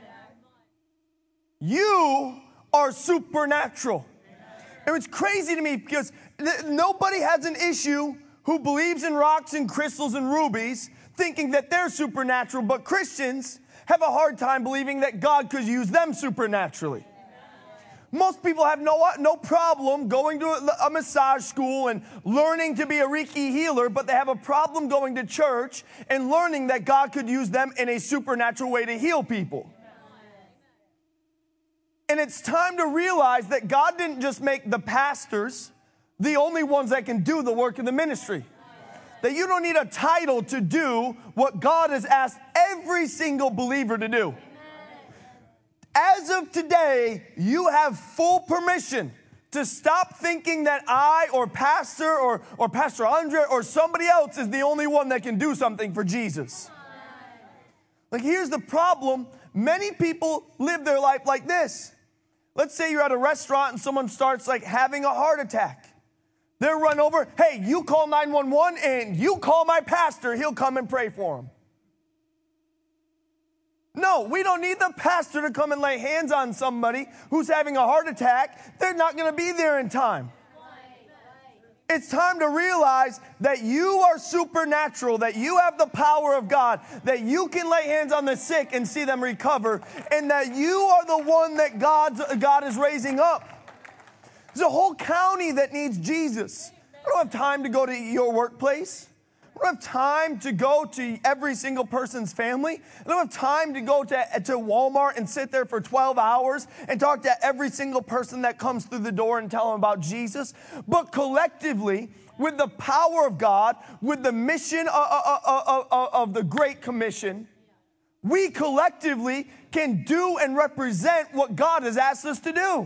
You are supernatural. And it's crazy to me because nobody has an issue who believes in rocks and crystals and rubies thinking that they're supernatural, but Christians have a hard time believing that God could use them supernaturally. Most people have no problem going to a massage school and learning to be a Reiki healer, but they have a problem going to church and learning that God could use them in a supernatural way to heal people. And it's time to realize that God didn't just make the pastors the only ones that can do the work of the ministry. That you don't need a title to do what God has asked every single believer to do. As of today, you have full permission to stop thinking that I or Pastor or Pastor Andre or somebody else is the only one that can do something for Jesus. Like, here's the problem. Many people live their life like this. Let's say you're at a restaurant and someone starts like having a heart attack. They'll run over, hey, you call 911 and you call my pastor. He'll come and pray for him. No, we don't need the pastor to come and lay hands on somebody who's having a heart attack. They're not going to be there in time. It's time to realize that you are supernatural, that you have the power of God, that you can lay hands on the sick and see them recover, and that you are the one that God is raising up. There's a whole county that needs Jesus. I don't have time to go to your workplace. I don't have time to go to every single person's family. I don't have time to go to Walmart and sit there for 12 hours and talk to every single person that comes through the door and tell them about Jesus. But collectively, with the power of God, with the mission of the Great Commission, we collectively can do and represent what God has asked us to do.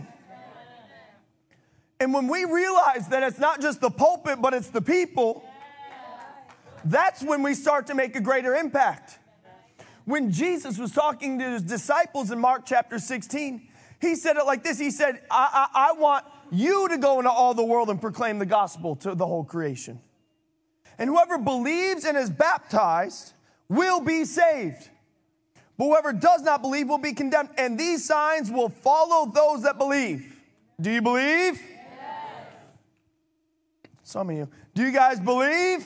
And when we realize that it's not just the pulpit, but it's the people, that's when we start to make a greater impact. When Jesus was talking to his disciples in Mark chapter 16, he said it like this. He said, I want you to go into all the world and proclaim the gospel to the whole creation. And whoever believes and is baptized will be saved. But whoever does not believe will be condemned. And these signs will follow those that believe. Do you believe? Yes. Some of you. Do you guys believe?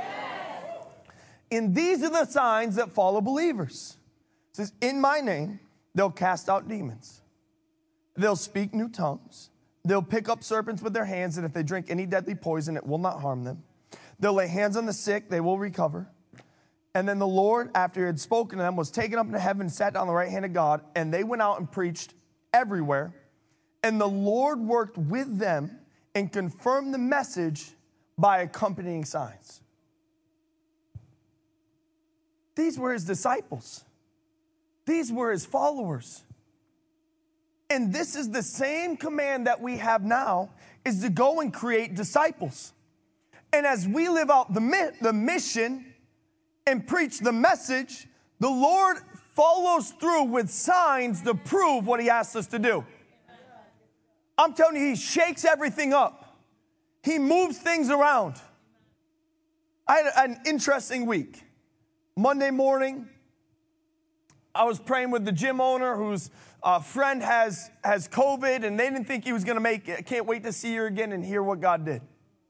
And these are the signs that follow believers. It says, in my name, they'll cast out demons. They'll speak new tongues. They'll pick up serpents with their hands, and if they drink any deadly poison, it will not harm them. They'll lay hands on the sick, they will recover. And then the Lord, after he had spoken to them, was taken up into heaven and sat down on the right hand of God, and they went out and preached everywhere. And the Lord worked with them and confirmed the message by accompanying signs. These were his disciples. These were his followers. And this is the same command that we have now, is to go and create disciples. And as we live out the mission and preach the message, the Lord follows through with signs to prove what he asks us to do. I'm telling you, he shakes everything up. He moves things around. I had an interesting week. Monday morning, I was praying with the gym owner whose friend has COVID, and they didn't think he was going to make it. I can't wait to see her again and hear what God did.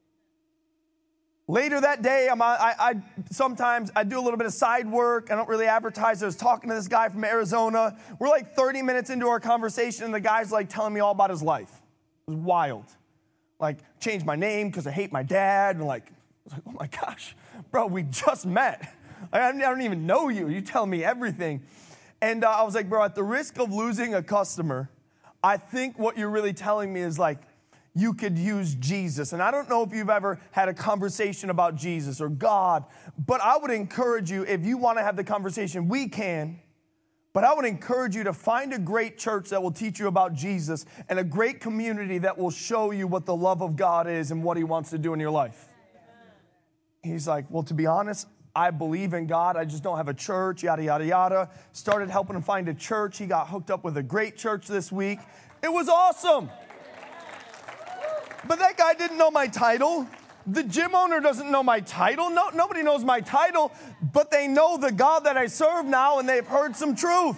Later that day, sometimes I do a little bit of side work. I don't really advertise. I was talking to this guy from Arizona. We're like 30 minutes into our conversation, and the guy's like telling me all about his life. It was wild. Like, changed my name because I hate my dad. And I was like, oh my gosh, bro, we just met. I don't even know you. You tell me everything. And I was like, bro, at the risk of losing a customer, I think what you're really telling me is like, you could use Jesus. And I don't know if you've ever had a conversation about Jesus or God, but I would encourage you, if you want to have the conversation, we can. But I would encourage you to find a great church that will teach you about Jesus and a great community that will show you what the love of God is and what he wants to do in your life. He's like, well, to be honest, I believe in God. I just don't have a church, yada, yada, yada. Started helping him find a church. He got hooked up with a great church this week. It was awesome. But that guy didn't know my title. The gym owner doesn't know my title. Nobody knows my title, but they know the God that I serve now, and they've heard some truth.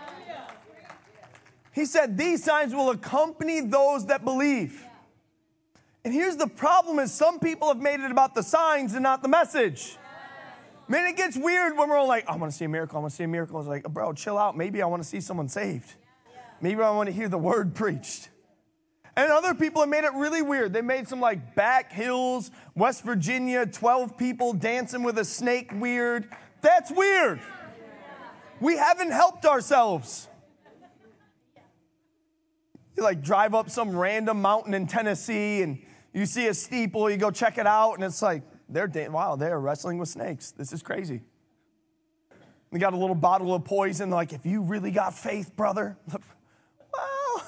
He said, these signs will accompany those that believe. And here's the problem is some people have made it about the signs and not the message. Man, it gets weird when we're all like, I want to see a miracle, I want to see a miracle. It's like, bro, chill out. Maybe I want to see someone saved. Maybe I want to hear the word preached. And other people have made it really weird. They made some like back hills, West Virginia, 12 people dancing with a snake weird. That's weird. We haven't helped ourselves. You like drive up some random mountain in Tennessee and you see a steeple, you go check it out, and it's like, they're wrestling with snakes. This is crazy. They got a little bottle of poison, like, if you really got faith, brother. Well,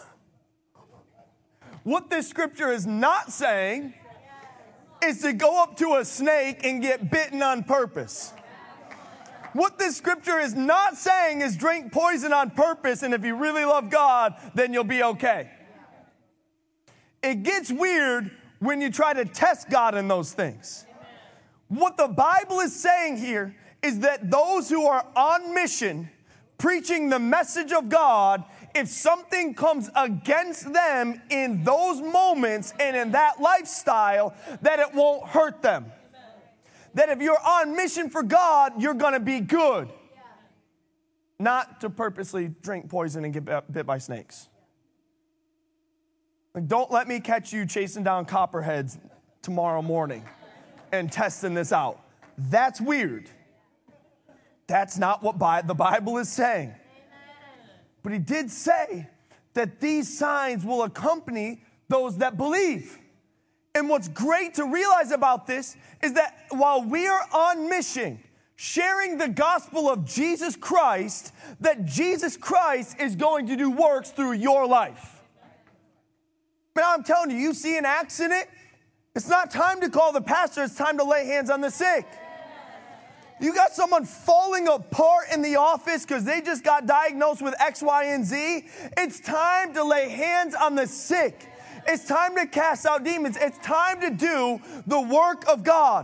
what this scripture is not saying is to go up to a snake and get bitten on purpose. What this scripture is not saying is drink poison on purpose, and if you really love God, then you'll be okay. It gets weird when you try to test God in those things. What the Bible is saying here is that those who are on mission, preaching the message of God, if something comes against them in those moments and in that lifestyle, that it won't hurt them. That if you're on mission for God, you're going to be good. Not to purposely drink poison and get bit by snakes. Like, don't let me catch you chasing down copperheads tomorrow morning and testing this out. That's weird. That's not what the Bible is saying. But he did say that these signs will accompany those that believe. And what's great to realize about this is that while we are on mission, sharing the gospel of Jesus Christ, that Jesus Christ is going to do works through your life. But I'm telling you, you see an accident, it's not time to call the pastor, it's time to lay hands on the sick. You got someone falling apart in the office because they just got diagnosed with X, Y, and Z. It's time to lay hands on the sick. It's time to cast out demons. It's time to do the work of God.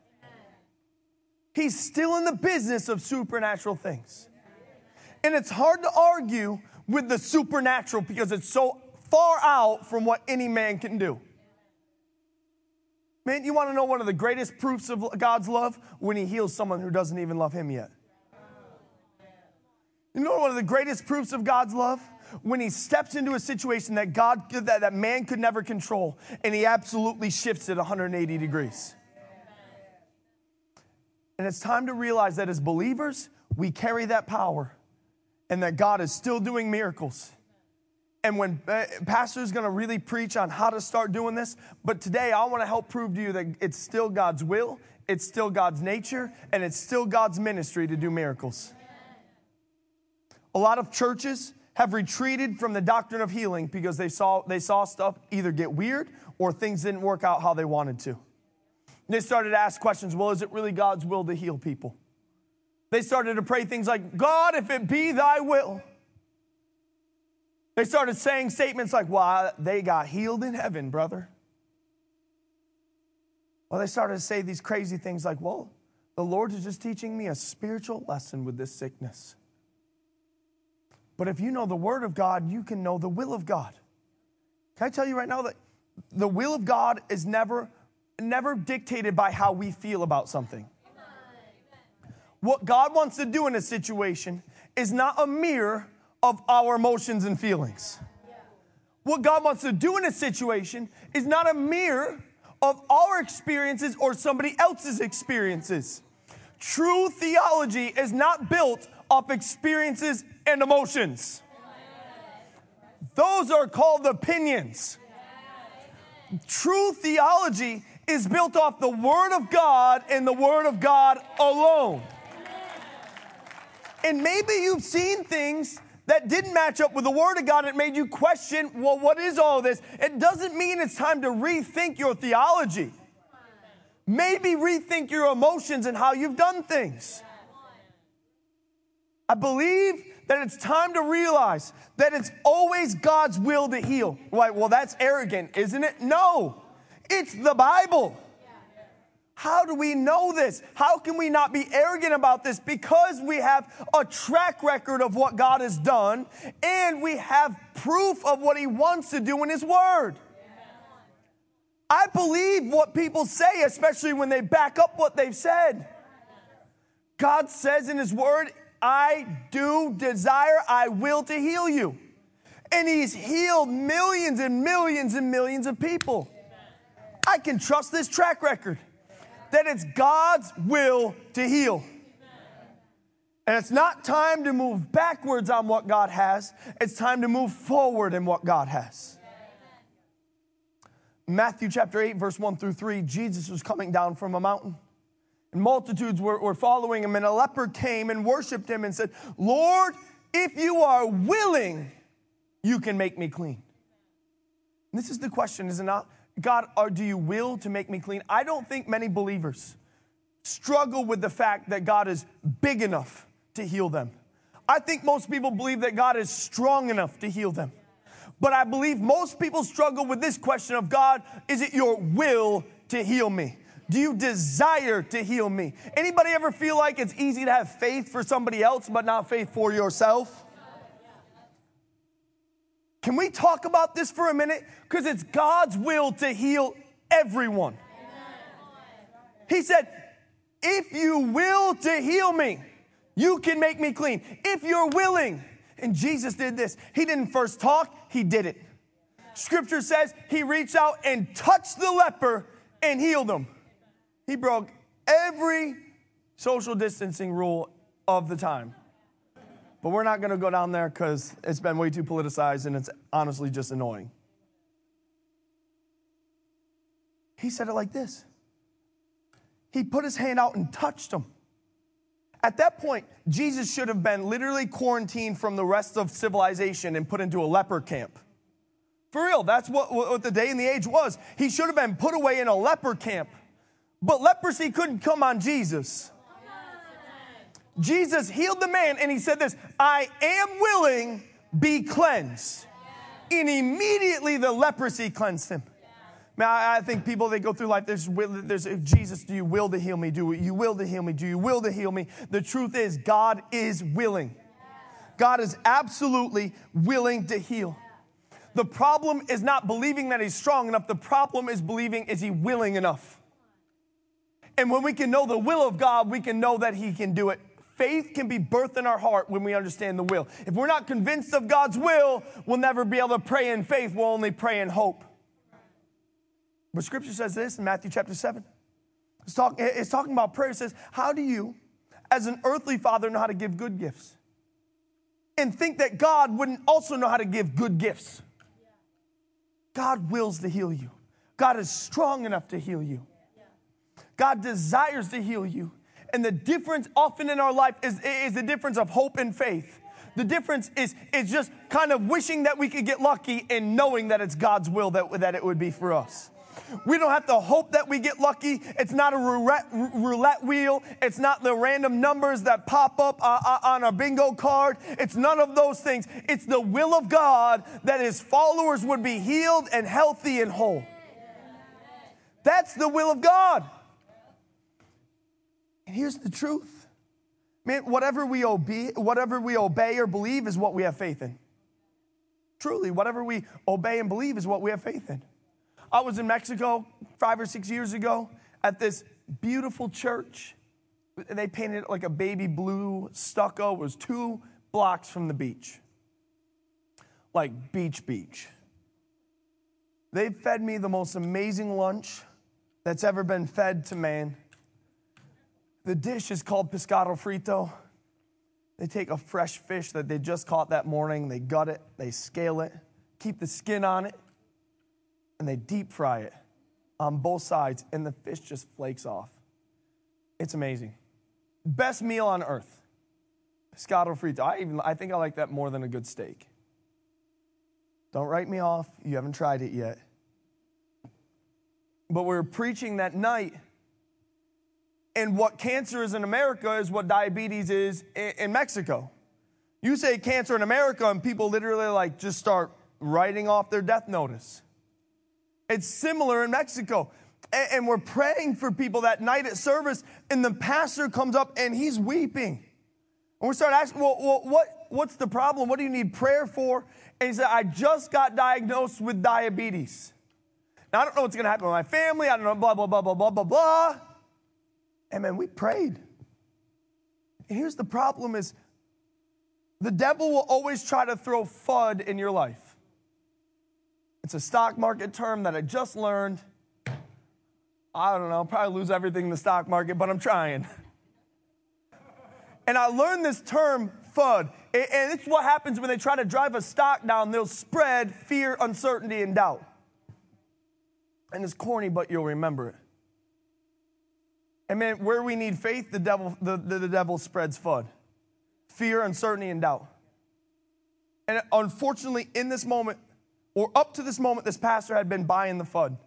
He's still in the business of supernatural things. And it's hard to argue with the supernatural because it's so far out from what any man can do. Man, you want to know one of the greatest proofs of God's love? When he heals someone who doesn't even love him yet. You know one of the greatest proofs of God's love? When he steps into a situation that man could never control, and he absolutely shifts it 180 degrees. And it's time to realize that as believers, we carry that power, and that God is still doing miracles. And when pastor's going to really preach on how to start doing this, but today I want to help prove to you that it's still God's will, it's still God's nature, and it's still God's ministry to do miracles. A lot of churches have retreated from the doctrine of healing because they saw stuff either get weird or things didn't work out how they wanted to. They started to ask questions, well, is it really God's will to heal people? They started to pray things like, God, if it be thy will. They started saying statements like, well, they got healed in heaven, brother. Well, they started to say these crazy things like, well, the Lord is just teaching me a spiritual lesson with this sickness. But if you know the Word of God, you can know the will of God. Can I tell you right now that the will of God is never dictated by how we feel about something. What God wants to do in a situation is not a mirror of our emotions and feelings. What God wants to do in a situation is not a mirror of our experiences or somebody else's experiences. True theology is not built off experiences and emotions. Those are called opinions. True theology is built off the Word of God and the Word of God alone. And maybe you've seen things that didn't match up with the Word of God. It made you question, well, what is all this? It doesn't mean it's time to rethink your theology. Maybe rethink your emotions and how you've done things. I believe that it's time to realize that it's always God's will to heal. Right, well, that's arrogant, isn't it? No, it's the Bible. How do we know this? How can we not be arrogant about this? Because we have a track record of what God has done, and we have proof of what He wants to do in His Word. I believe what people say, especially when they back up what they've said. God says in His Word, I do desire, I will to heal you. And He's healed millions and millions and millions of people. I can trust this track record. That it's God's will to heal. And it's not time to move backwards on what God has. It's time to move forward in what God has. Matthew chapter 8, verse 1 through 3, Jesus was coming down from a mountain. And multitudes were following Him. And a leper came and worshiped Him and said, Lord, if you are willing, you can make me clean. And this is the question, is it not? God, do you will to make me clean? I don't think many believers struggle with the fact that God is big enough to heal them. I think most people believe that God is strong enough to heal them. But I believe most people struggle with this question of, God, is it your will to heal me? Do you desire to heal me? Anybody ever feel like it's easy to have faith for somebody else but not faith for yourself? Can we talk about this for a minute? Because it's God's will to heal everyone. He said, if you will to heal me, you can make me clean. If you're willing. And Jesus did this. He didn't first talk, He did it. Scripture says He reached out and touched the leper and healed him. He broke every social distancing rule of the time. But we're not going to go down there because it's been way too politicized and it's honestly just annoying. He said it like this. He put His hand out and touched him. At that point, Jesus should have been literally quarantined from the rest of civilization and put into a leper camp. For real, that's what the day and the age was. He should have been put away in a leper camp. But leprosy couldn't come on Jesus. Jesus healed the man and He said this, I am willing, be cleansed. And immediately the leprosy cleansed him. Man, I think people, they go through life, there's Jesus, do you will to heal me? Do you will to heal me? Do you will to heal me? The truth is, God is willing. God is absolutely willing to heal. The problem is not believing that He's strong enough. The problem is believing, is He willing enough? And when we can know the will of God, we can know that He can do it. Faith can be birthed in our heart when we understand the will. If we're not convinced of God's will, we'll never be able to pray in faith. We'll only pray in hope. But Scripture says this in Matthew chapter 7. It's talking about prayer. It says, how do you, as an earthly father, know how to give good gifts? And think that God wouldn't also know how to give good gifts. God wills to heal you. God is strong enough to heal you. God desires to heal you. And the difference often in our life is the difference of hope and faith. The difference is just kind of wishing that we could get lucky and knowing that it's God's will that it would be for us. We don't have to hope that we get lucky. It's not a roulette wheel. It's not the random numbers that pop up on a bingo card. It's none of those things. It's the will of God that His followers would be healed and healthy and whole. That's the will of God. And here's the truth. Man, whatever we obey or believe is what we have faith in. Truly, whatever we obey and believe is what we have faith in. I was in Mexico 5 or 6 years ago at this beautiful church. They painted it like a baby blue stucco. It was 2 blocks from the beach. Like beach. They fed me the most amazing lunch that's ever been fed to man. The dish is called pescado frito. They take a fresh fish that they just caught that morning. They gut it. They scale it. Keep the skin on it. and they deep fry it on both sides, and the fish just flakes off. It's amazing. Best meal on earth. Pescado frito. I think I like that more than a good steak. Don't write me off. You haven't tried it yet. But we were preaching that night, and what cancer is in America is what diabetes is in Mexico. You say cancer in America, and people literally like just start writing off their death notice. It's similar in Mexico. And we're praying for people that night at service, and the pastor comes up and he's weeping. And we start asking, well, what's the problem? What do you need prayer for? And he said, I just got diagnosed with diabetes. Now, I don't know what's going to happen with my family. I don't know, blah, blah, blah, blah, blah, blah, blah. And man, we prayed. And here's the problem is the devil will always try to throw FUD in your life. It's a stock market term that I just learned. I don't know, I'll probably lose everything in the stock market, but I'm trying. And I learned this term, FUD. And it's what happens when they try to drive a stock down. They'll spread fear, uncertainty, and doubt. And it's corny, but you'll remember it. And man, where we need faith, the devil spreads FUD. Fear, uncertainty, and doubt. And unfortunately, in this moment, or up to this moment, this pastor had been buying the FUD.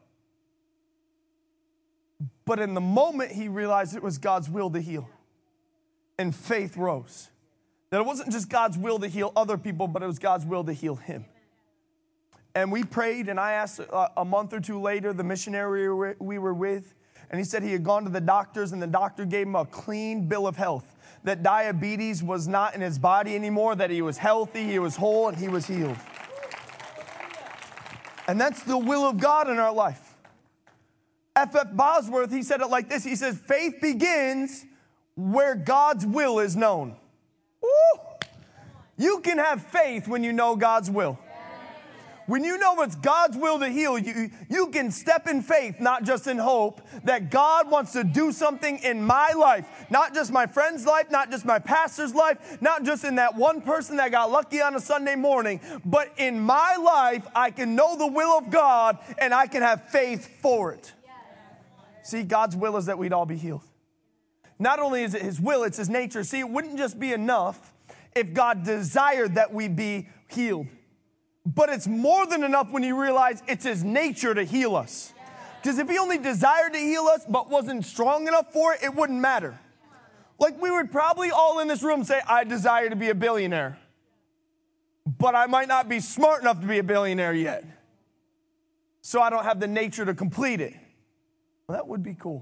But in the moment, he realized it was God's will to heal. And faith rose. That it wasn't just God's will to heal other people, but it was God's will to heal him. And we prayed, and I asked a month or two later, the missionary we were with, and he said he had gone to the doctors, and the doctor gave him a clean bill of health. That diabetes was not in his body anymore, that he was healthy, he was whole, and he was healed. And that's the will of God in our life. F.F. Bosworth, he said it like this. He says, faith begins where God's will is known. Woo! You can have faith when you know God's will. When you know it's God's will to heal you, you can step in faith, not just in hope, that God wants to do something in my life. Not just my friend's life, not just my pastor's life, not just in that one person that got lucky on a Sunday morning, but in my life, I can know the will of God and I can have faith for it. See, God's will is that we'd all be healed. Not only is it his will, it's his nature. See, it wouldn't just be enough if God desired that we be healed. But it's more than enough when you realize it's his nature to heal us. Because if he only desired to heal us but wasn't strong enough for it, it wouldn't matter. Like we would probably all in this room say, I desire to be a billionaire. But I might not be smart enough to be a billionaire yet. So I don't have the nature to complete it. Well, that would be cool.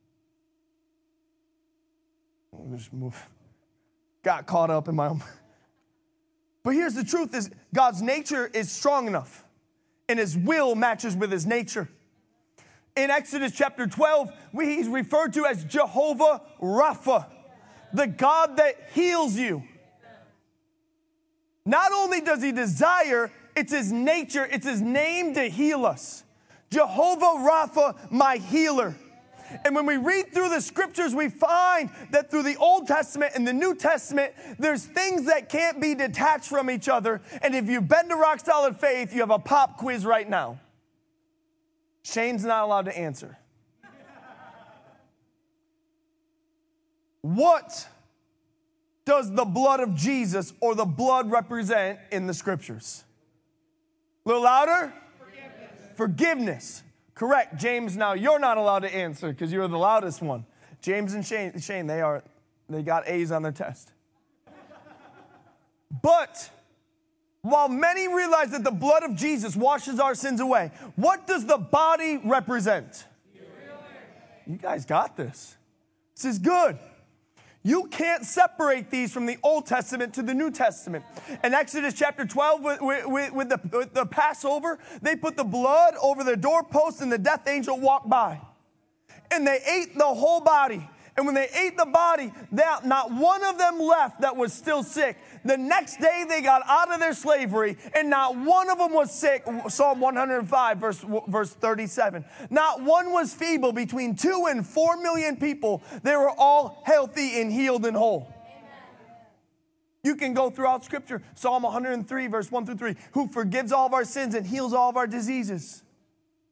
I'll just move. Got caught up in my own. But here's the truth is God's nature is strong enough and his will matches with his nature. In Exodus chapter 12, he's referred to as Jehovah Rapha, the God that heals you. Not only does he desire, it's his nature, it's his name to heal us. Jehovah Rapha, my healer. And when we read through the scriptures, we find that through the Old Testament and the New Testament, there's things that can't be detached from each other. And if you've been to Rock Solid Faith, you have a pop quiz right now. Shane's not allowed to answer. What does the blood of Jesus or the blood represent in the scriptures? A little louder? Forgiveness. Correct. James, now you're not allowed to answer because you're the loudest one. James and Shane, they got A's on their test. But while many realize that the blood of Jesus washes our sins away, what does the body represent? You guys got this. This is good. You can't separate these from the Old Testament to the New Testament. In Exodus chapter 12, with the Passover, they put the blood over the doorpost and the death angel walked by. And they ate the whole body. And when they ate the body, not one of them left that was still sick. The next day they got out of their slavery and not one of them was sick. Psalm 105 verse 37. Not one was feeble. Between 2 and 4 million people, they were all healthy and healed and whole. You can go throughout Scripture. Psalm 103 verse 1 through 3. Who forgives all of our sins and heals all of our diseases.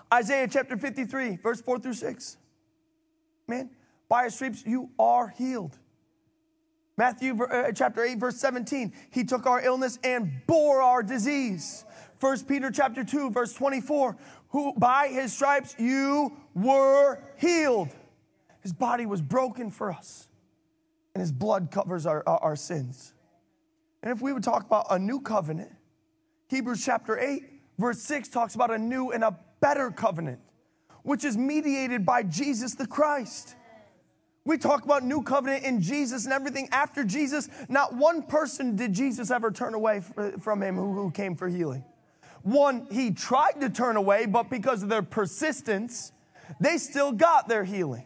Isaiah chapter 53, verse 4 through 6. Man, by his stripes you are healed. Matthew chapter 8, verse 17. He took our illness and bore our disease. 1 Peter chapter 2, verse 24. Who by his stripes you were healed. His body was broken for us, and his blood covers our sins. And if we would talk about a new covenant, Hebrews chapter 8, verse 6 talks about a new and a better covenant, which is mediated by Jesus the Christ. We talk about new covenant in Jesus and everything after Jesus. Not one person did Jesus ever turn away from him who came for healing. One, he tried to turn away, but because of their persistence, they still got their healing.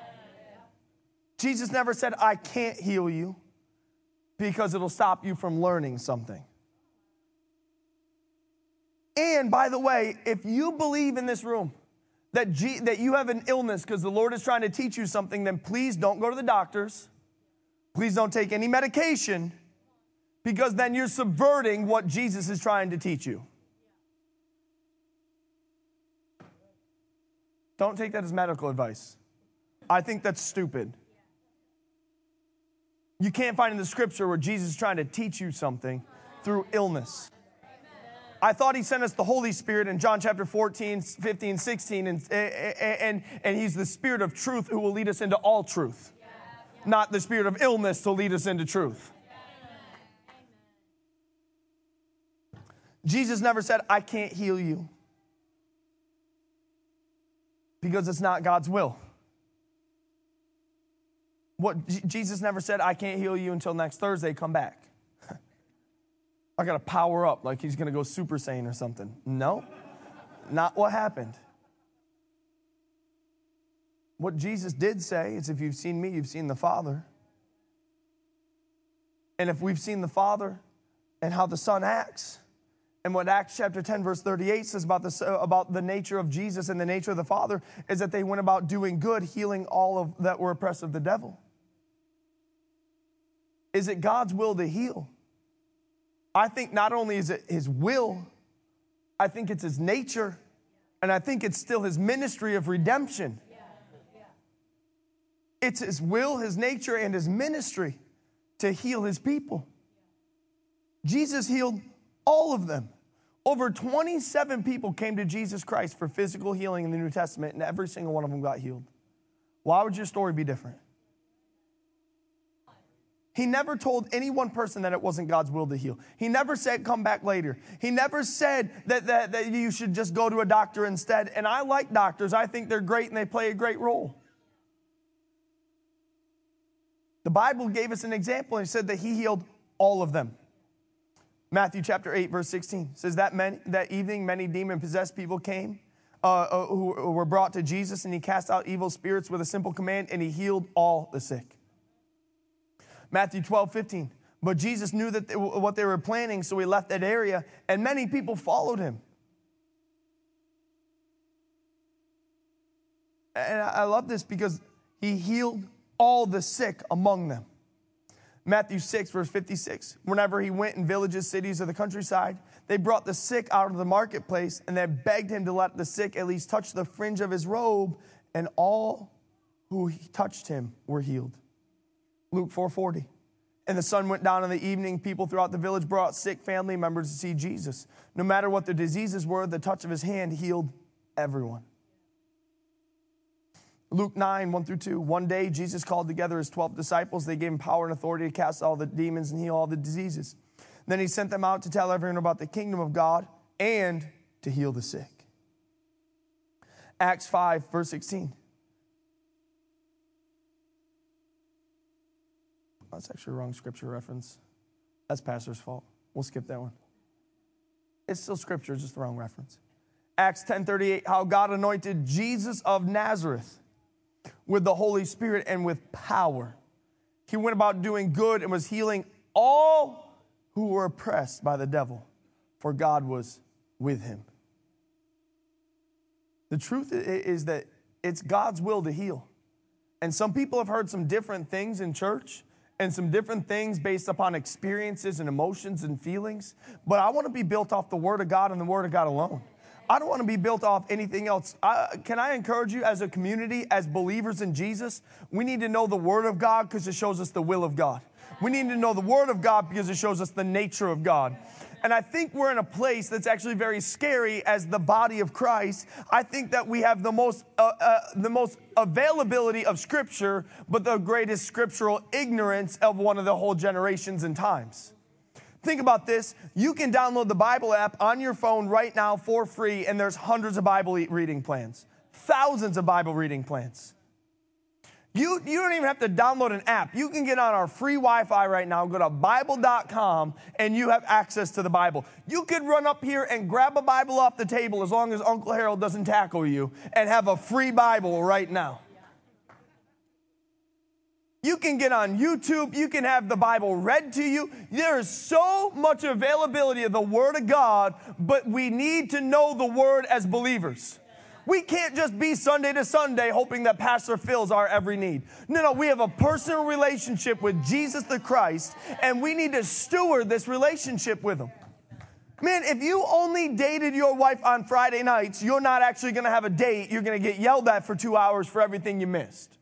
Jesus never said, I can't heal you because it'll stop you from learning something. And by the way, if you believe in this room that you have an illness because the Lord is trying to teach you something, then please don't go to the doctors. Please don't take any medication, because then you're subverting what Jesus is trying to teach you. Don't take that as medical advice. I think that's stupid. You can't find in the scripture where Jesus is trying to teach you something through illness. I thought he sent us the Holy Spirit in John chapter 14, 15, 16, and he's the Spirit of truth who will lead us into all truth, not the spirit of illness to lead us into truth. Jesus never said, I can't heal you, because it's not God's will. Jesus never said, I can't heal you until next Thursday, come back. I got to power up like he's going to go Super Saiyan or something. No, not what happened. What Jesus did say is, if you've seen me, you've seen the Father. And if we've seen the Father and how the Son acts, and what Acts chapter 10, verse 38 says about the nature of Jesus and the nature of the Father, is that they went about doing good, healing all of that were oppressed of the devil. Is it God's will to heal? I think not only is it his will, I think it's his nature, and I think it's still his ministry of redemption. It's his will, his nature, and his ministry to heal his people. Jesus healed all of them. Over 27 people came to Jesus Christ for physical healing in the New Testament, and every single one of them got healed. Why would your story be different? He never told any one person that it wasn't God's will to heal. He never said, come back later. He never said that you should just go to a doctor instead. And I like doctors. I think they're great and they play a great role. The Bible gave us an example, and it said that he healed all of them. Matthew chapter 8, verse 16 says that evening many demon-possessed people came who were brought to Jesus, and he cast out evil spirits with a simple command, and he healed all the sick. Matthew 12, 15. But Jesus knew that what they were planning, so he left that area, and many people followed him. And I love this because he healed all the sick among them. Matthew 6, verse 56. Whenever he went in villages, cities, or the countryside, they brought the sick out of the marketplace, and they begged him to let the sick at least touch the fringe of his robe, and all who touched him were healed. Luke 4:40. And the sun went down in the evening. People throughout the village brought sick family members to see Jesus. No matter what their diseases were, the touch of his hand healed everyone. Luke 9, 1 through 2. One day, Jesus called together his 12 disciples. They gave him power and authority to cast all the demons and heal all the diseases. Then he sent them out to tell everyone about the kingdom of God and to heal the sick. Acts 5, verse 16. That's actually a wrong scripture reference. That's pastor's fault. We'll skip that one. It's still scripture, just the wrong reference. Acts 10:38, how God anointed Jesus of Nazareth with the Holy Spirit and with power. He went about doing good and was healing all who were oppressed by the devil, for God was with him. The truth is that it's God's will to heal. And some people have heard some different things in church and some different things based upon experiences and emotions and feelings. But I want to be built off the Word of God and the Word of God alone. I don't want to be built off anything else. Can I encourage you as a community, as believers in Jesus, we need to know the Word of God because it shows us the will of God. We need to know the Word of God because it shows us the nature of God. And I think we're in a place that's actually very scary as the body of Christ. I think that we have the most availability of Scripture, but the greatest scriptural ignorance of one of the whole generations and times. Think about this. You can download the Bible app on your phone right now for free, and there's hundreds of Bible reading plans, thousands of Bible reading plans. You don't even have to download an app. You can get on our free Wi-Fi right now, go to Bible.com, and you have access to the Bible. You could run up here and grab a Bible off the table as long as Uncle Harold doesn't tackle you and have a free Bible right now. You can get on YouTube. You can have the Bible read to you. There is so much availability of the Word of God, but we need to know the Word as believers. We can't just be Sunday to Sunday hoping that Pastor fills our every need. No, we have a personal relationship with Jesus the Christ, and we need to steward this relationship with Him. Man, if you only dated your wife on Friday nights, you're not actually going to have a date. You're going to get yelled at for 2 hours for everything you missed.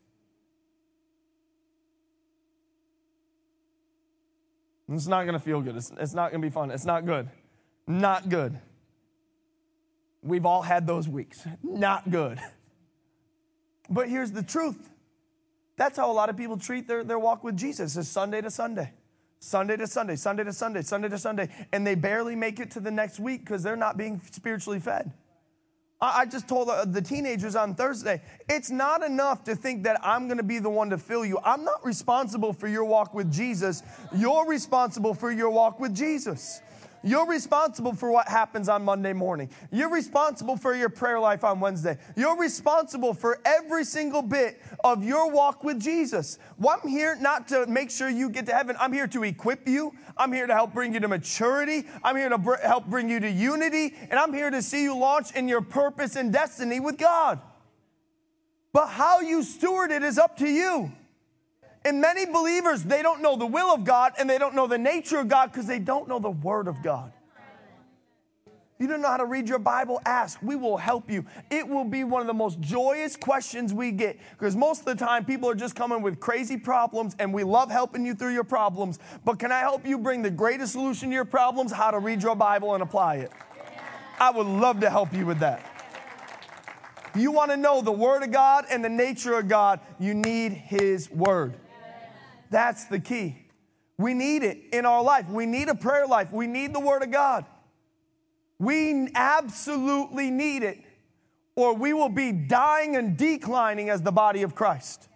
It's not going to feel good. It's not going to be fun. It's not good. Not good. We've all had those weeks. Not good. But here's the truth. That's how a lot of people treat their walk with Jesus, is Sunday to Sunday. Sunday to Sunday, Sunday to Sunday, Sunday to Sunday. And they barely make it to the next week because they're not being spiritually fed. I just told the teenagers on Thursday, it's not enough to think that I'm going to be the one to fill you. I'm not responsible for your walk with Jesus. You're responsible for your walk with Jesus. You're responsible for what happens on Monday morning. You're responsible for your prayer life on Wednesday. You're responsible for every single bit of your walk with Jesus. Well, I'm here not to make sure you get to heaven. I'm here to equip you. I'm here to help bring you to maturity. I'm here to help bring you to unity. And I'm here to see you launch in your purpose and destiny with God. But how you steward it is up to you. And many believers, they don't know the will of God and they don't know the nature of God because they don't know the Word of God. You don't know how to read your Bible? Ask. We will help you. It will be one of the most joyous questions we get because most of the time people are just coming with crazy problems and we love helping you through your problems. But can I help you bring the greatest solution to your problems? How to read your Bible and apply it. I would love to help you with that. You want to know the Word of God and the nature of God, you need His Word. That's the key. We need it in our life. We need a prayer life. We need the Word of God. We absolutely need it, or we will be dying and declining as the body of Christ.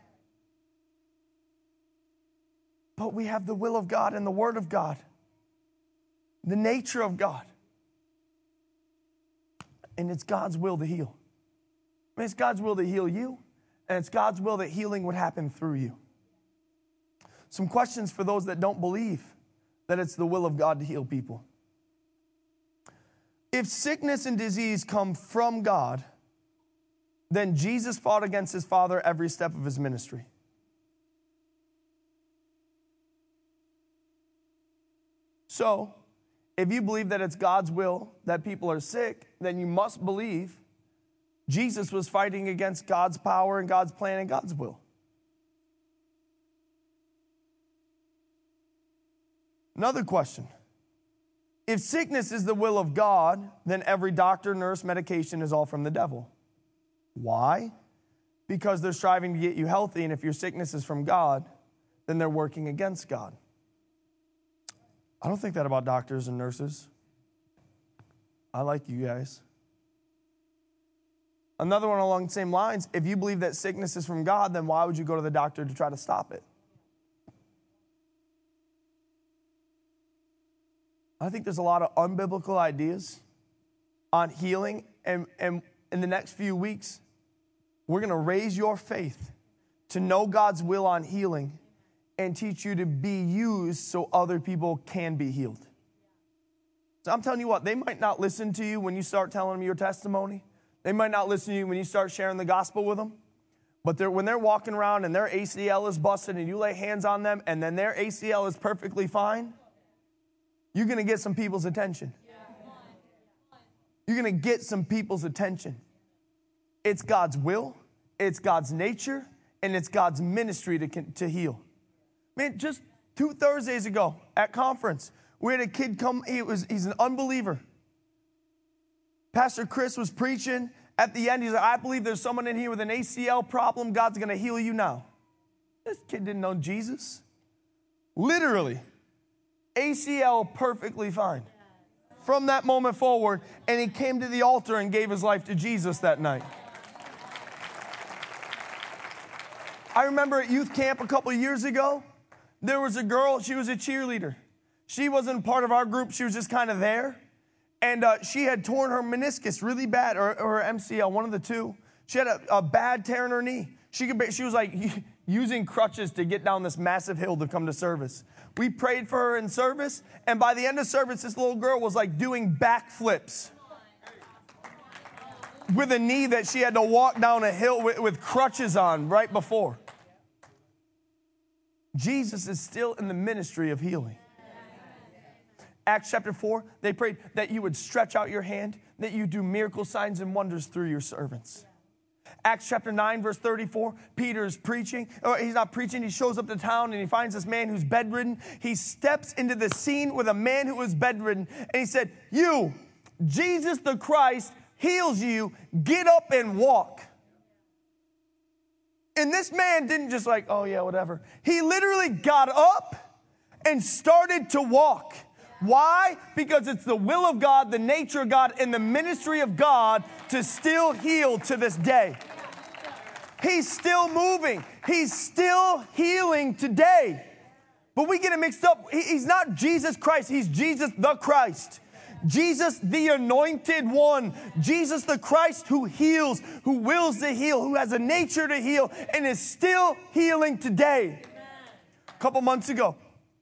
But we have the will of God and the Word of God, the nature of God. And it's God's will to heal. I mean, it's God's will to heal you, and it's God's will that healing would happen through you. Some questions for those that don't believe that it's the will of God to heal people. If sickness and disease come from God, then Jesus fought against His Father every step of His ministry. So, if you believe that it's God's will that people are sick, then you must believe Jesus was fighting against God's power and God's plan and God's will. Another question. If sickness is the will of God, then every doctor, nurse, medication is all from the devil. Why? Because they're striving to get you healthy, and if your sickness is from God, then they're working against God. I don't think that about doctors and nurses. I like you guys. Another one along the same lines, if you believe that sickness is from God, then why would you go to the doctor to try to stop it? I think there's a lot of unbiblical ideas on healing, and in the next few weeks, we're going to raise your faith to know God's will on healing and teach you to be used so other people can be healed. So I'm telling you what, they might not listen to you when you start telling them your testimony. They might not listen to you when you start sharing the gospel with them. But when they're walking around and their ACL is busted and you lay hands on them and then their ACL is perfectly fine, you're going to get some people's attention. you're going to get some people's attention. It's God's will, it's God's nature, and it's God's ministry to heal. Man, just 2 Thursdays ago at conference, we had a kid come, he's an unbeliever. Pastor Chris was preaching. At the end, he's like, I believe there's someone in here with an ACL problem. God's going to heal you now. This kid didn't know Jesus. Literally, ACL perfectly fine. From that moment forward, and he came to the altar and gave his life to Jesus that night. I remember at youth camp a couple of years ago, there was a girl, she was a cheerleader. She wasn't part of our group, she was just kind of there. And she had torn her meniscus really bad, or her MCL, one of the two. She had a bad tear in her knee. She was like using crutches to get down this massive hill to come to service. We prayed for her in service, and by the end of service, this little girl was like doing backflips with a knee that she had to walk down a hill with crutches on right before. Jesus is still in the ministry of healing. Acts chapter 4, they prayed that you would stretch out your hand, that you do miracle signs and wonders through your servants. Acts chapter 9, verse 34, Peter is preaching. Or he's not preaching. He shows up to town and he finds this man who's bedridden. He steps into the scene with a man who is bedridden. And he said, you, Jesus the Christ, heals you. Get up and walk. And this man didn't just like, oh yeah, whatever. He literally got up and started to walk. Why? Because it's the will of God, the nature of God, and the ministry of God to still heal to this day. He's still moving. He's still healing today. But we get it mixed up. He's not Jesus Christ. He's Jesus the Christ. Jesus the anointed one. Jesus the Christ who heals, who wills to heal, who has a nature to heal, and is still healing today. A couple months ago,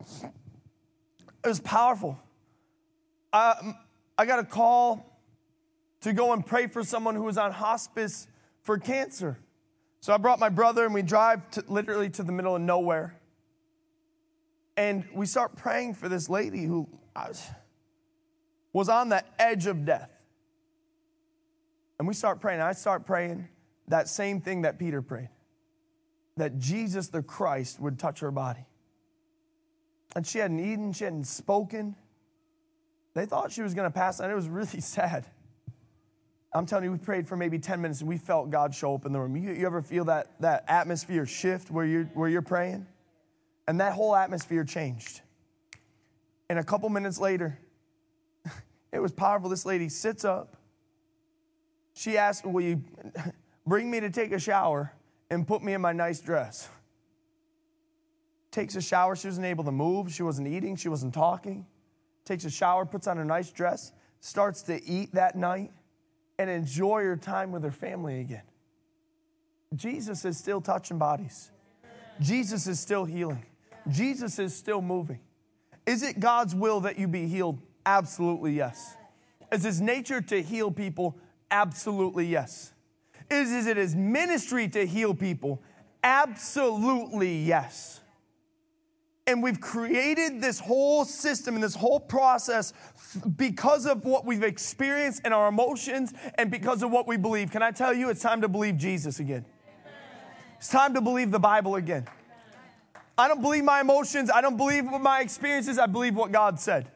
it was powerful. I got a call to go and pray for someone who was on hospice for cancer. So I brought my brother and we drive literally to the middle of nowhere. And we start praying for this lady who was on the edge of death. And we start praying. I start praying that same thing that Peter prayed. That Jesus the Christ would touch her body. And she hadn't eaten, she hadn't spoken. They thought she was going to pass, and it was really sad. I'm telling you, we prayed for maybe 10 minutes, and we felt God show up in the room. You ever feel that atmosphere shift where you're praying? And that whole atmosphere changed. And a couple minutes later, it was powerful. This lady sits up. She asked, will you bring me to take a shower and put me in my nice dress? Takes a shower. She wasn't able to move. She wasn't eating. She wasn't talking. Takes a shower, puts on her nice dress, starts to eat that night and enjoy her time with her family again. Jesus is still touching bodies. Jesus is still healing. Jesus is still moving. Is it God's will that you be healed? Absolutely yes. Is his nature to heal people? Absolutely yes. Is it his ministry to heal people? Absolutely yes. And we've created this whole system and this whole process because of what we've experienced and our emotions and because of what we believe. Can I tell you, it's time to believe Jesus again. It's time to believe the Bible again. I don't believe my emotions. I don't believe my experiences. I believe what God said.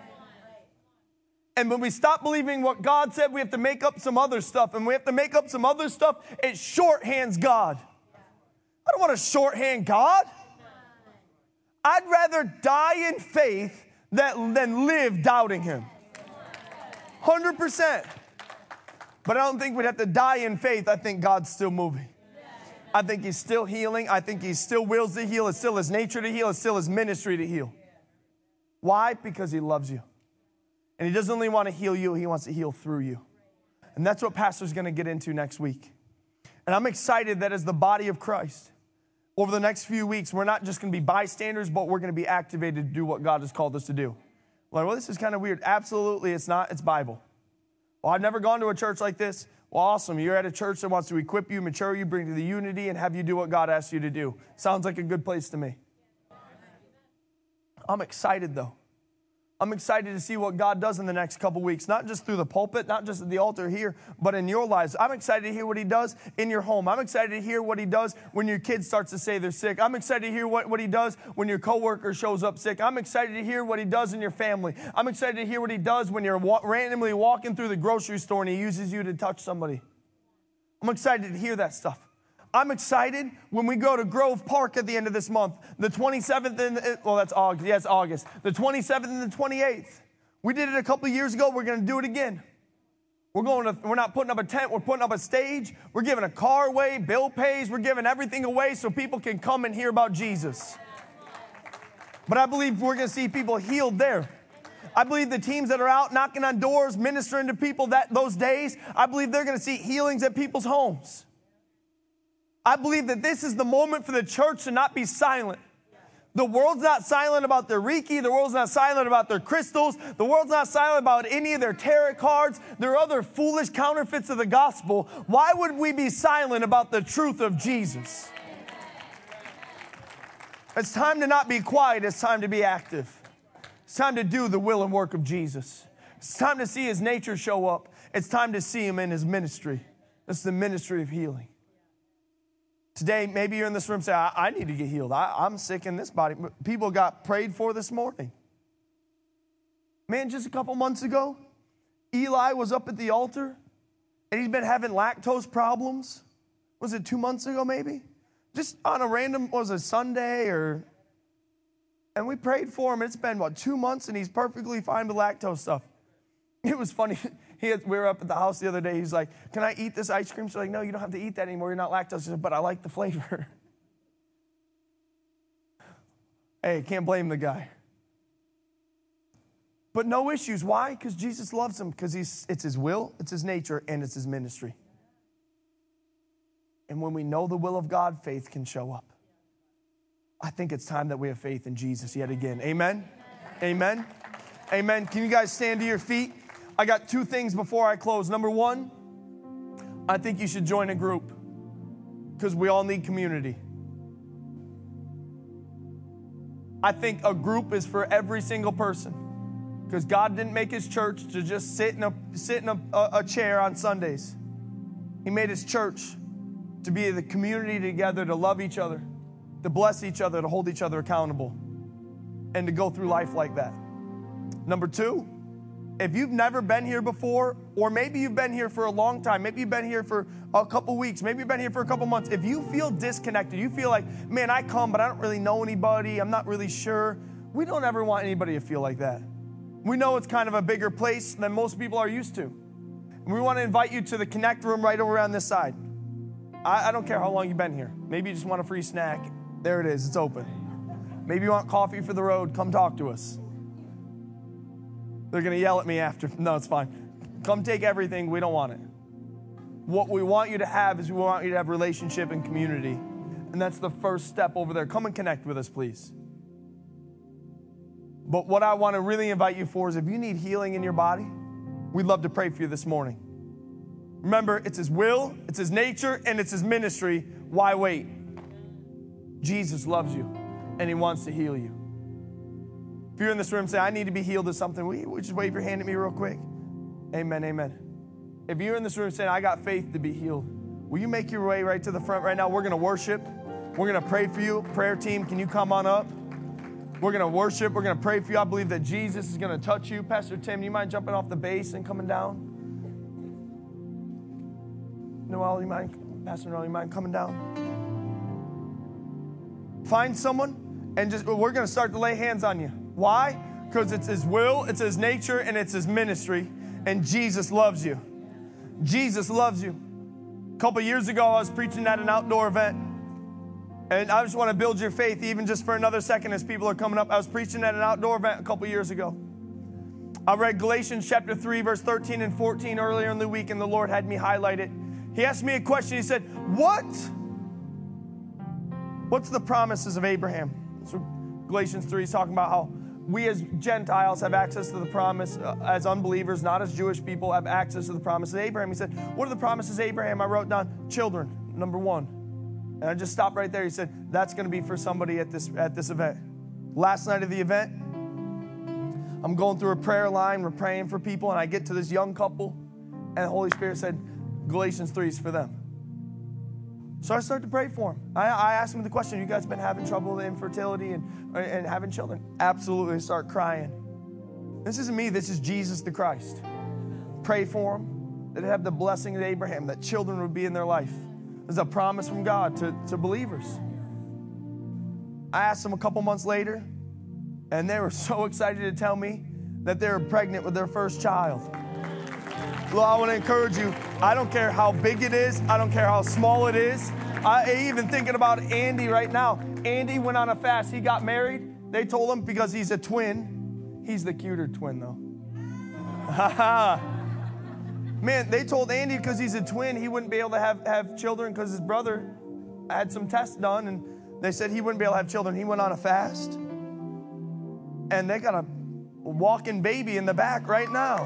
And when we stop believing what God said, we have to make up some other stuff. And we have to make up some other stuff. It shorthands God. I don't want to shorthand God. I'd rather die in faith than live doubting him. 100%. But I don't think we'd have to die in faith. I think God's still moving. I think he's still healing. I think he still wills to heal. It's still his nature to heal. It's still his ministry to heal. Why? Because he loves you. And he doesn't only want to heal you, he wants to heal through you. And that's what Pastor's going to get into next week. And I'm excited that as the body of Christ, over the next few weeks, we're not just going to be bystanders, but we're going to be activated to do what God has called us to do. Like, well, this is kind of weird. Absolutely, it's not. It's Bible. Well, I've never gone to a church like this. Well, awesome. You're at a church that wants to equip you, mature you, bring to the unity, and have you do what God asks you to do. Sounds like a good place to me. I'm excited, though. I'm excited to see what God does in the next couple weeks, not just through the pulpit, not just at the altar here, but in your lives. I'm excited to hear what he does in your home. I'm excited to hear what he does when your kid starts to say they're sick. I'm excited to hear what he does when your coworker shows up sick. I'm excited to hear what he does in your family. I'm excited to hear what he does when you're randomly walking through the grocery store and he uses you to touch somebody. I'm excited to hear that stuff. I'm excited when we go to Grove Park at the end of this month, the 27th and, well, that's August. Yes, August. The 27th and the 28th. We did it a couple of years ago. We're going to do it again. We're not putting up a tent. We're putting up a stage. We're giving a car away. Bill pays. We're giving everything away so people can come and hear about Jesus. But I believe we're going to see people healed there. I believe the teams that are out knocking on doors, ministering to people those days, I believe they're going to see healings at people's homes. I believe that this is the moment for the church to not be silent. The world's not silent about their Reiki. The world's not silent about their crystals. The world's not silent about any of their tarot cards, their other foolish counterfeits of the gospel. Why would we be silent about the truth of Jesus? It's time to not be quiet. It's time to be active. It's time to do the will and work of Jesus. It's time to see his nature show up. It's time to see him in his ministry. It's the ministry of healing. Today, maybe you're in this room saying, I need to get healed. I'm sick in this body. People got prayed for this morning. Man, just a couple months ago, Eli was up at the altar, and he's been having lactose problems. Was it 2 months ago, maybe? Just on a random, was it Sunday? And we prayed for him. It's been, 2 months, and he's perfectly fine with lactose stuff. It was funny. We were up at the house the other day. He's like, can I eat this ice cream? She's like, no, you don't have to eat that anymore. You're not lactose. She said, but I like the flavor. Hey, can't blame the guy. But no issues. Why? Because Jesus loves him. Because it's his will, it's his nature, and it's his ministry. And when we know the will of God, faith can show up. I think it's time that we have faith in Jesus yet again. Amen? Amen? Amen. Can you guys stand to your feet? I got 2 things before I close. Number 1, I think you should join a group because we all need community. I think a group is for every single person because God didn't make his church to just sit in a chair on Sundays. He made his church to be the community together, to love each other, to bless each other, to hold each other accountable, and to go through life like that. Number 2, if you've never been here before, or maybe you've been here for a long time, maybe you've been here for a couple weeks, maybe you've been here for a couple months, if you feel disconnected, you feel like, man, I come, but I don't really know anybody, I'm not really sure, we don't ever want anybody to feel like that. We know it's kind of a bigger place than most people are used to. And we want to invite you to the Connect room right over on this side. I don't care how long you've been here. Maybe you just want a free snack. There it is, it's open. Maybe you want coffee for the road, come talk to us. They're going to yell at me after. No, it's fine. Come take everything. We don't want it. What we want you to have is we want you to have relationship and community. And that's the first step over there. Come and connect with us, please. But what I want to really invite you for is if you need healing in your body, we'd love to pray for you this morning. Remember, it's his will, it's his nature, and it's his ministry. Why wait? Jesus loves you, and he wants to heal you. If you're in this room and say, I need to be healed of something, will you just wave your hand at me real quick? Amen, amen. If you're in this room saying, I got faith to be healed, will you make your way right to the front right now? We're going to worship. We're going to pray for you. Prayer team, can you come on up? We're going to worship. We're going to pray for you. I believe that Jesus is going to touch you. Pastor Tim, you mind jumping off the base and coming down? Noel, you mind? Pastor Noel, you mind coming down? Find someone and we're going to start to lay hands on you. Why? Because it's his will, it's his nature, and it's his ministry. And Jesus loves you. Jesus loves you. A couple years ago, I was preaching at an outdoor event. And I just want to build your faith even just for another second as people are coming up. I was preaching at an outdoor event a couple years ago. I read Galatians chapter 3, verse 13 and 14 earlier in the week, and the Lord had me highlight it. He asked me a question. He said, What's the promises of Abraham? So Galatians 3 is talking about how we as Gentiles have access to the promise, as unbelievers, not as Jewish people, have access to the promise of Abraham. He said, what are the promises of Abraham? I wrote down children, number 1. And I just stopped right there. He said, that's going to be for somebody at this event. Last night of the event, I'm going through a prayer line. We're praying for people, and I get to this young couple, and the Holy Spirit said, Galatians 3 is for them. So I started to pray for them. I asked them the question, you guys been having trouble with infertility and having children? Absolutely. They start crying. This isn't me. This is Jesus the Christ. Pray for them, that they have the blessing of Abraham, that children would be in their life. There's a promise from God to believers. I asked them a couple months later, and they were so excited to tell me that they were pregnant with their first child. Well, I want to encourage you, I don't care how big it is. I don't care how small it is. Even thinking about Andy right now. Andy went on a fast. He got married. They told him because he's a twin. He's the cuter twin, though. Man, they told Andy because he's a twin, he wouldn't be able to have children because his brother had some tests done, and they said he wouldn't be able to have children. He went on a fast. And they got a walking baby in the back right now.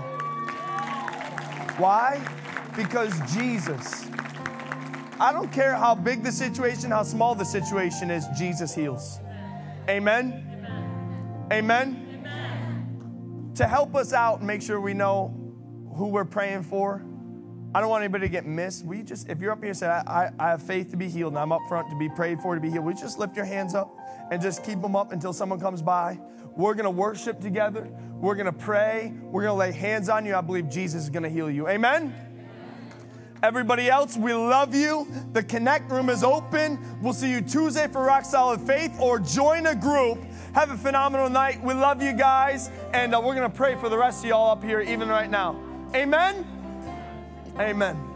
Why? Because Jesus. I don't care how big the situation, how small the situation is, Jesus heals. Amen? Amen? Amen? To help us out and make sure we know who we're praying for, I don't want anybody to get missed. Will you just, if you're up here and say, I have faith to be healed and I'm up front to be prayed for to be healed, will you just lift your hands up and just keep them up until someone comes by? We're going to worship together. We're going to pray. We're going to lay hands on you. I believe Jesus is going to heal you. Amen? Everybody else, we love you. The Connect room is open. We'll see you Tuesday for Rock Solid Faith, or join a group. Have a phenomenal night. We love you guys. And we're going to pray for the rest of y'all up here even right now. Amen? Amen.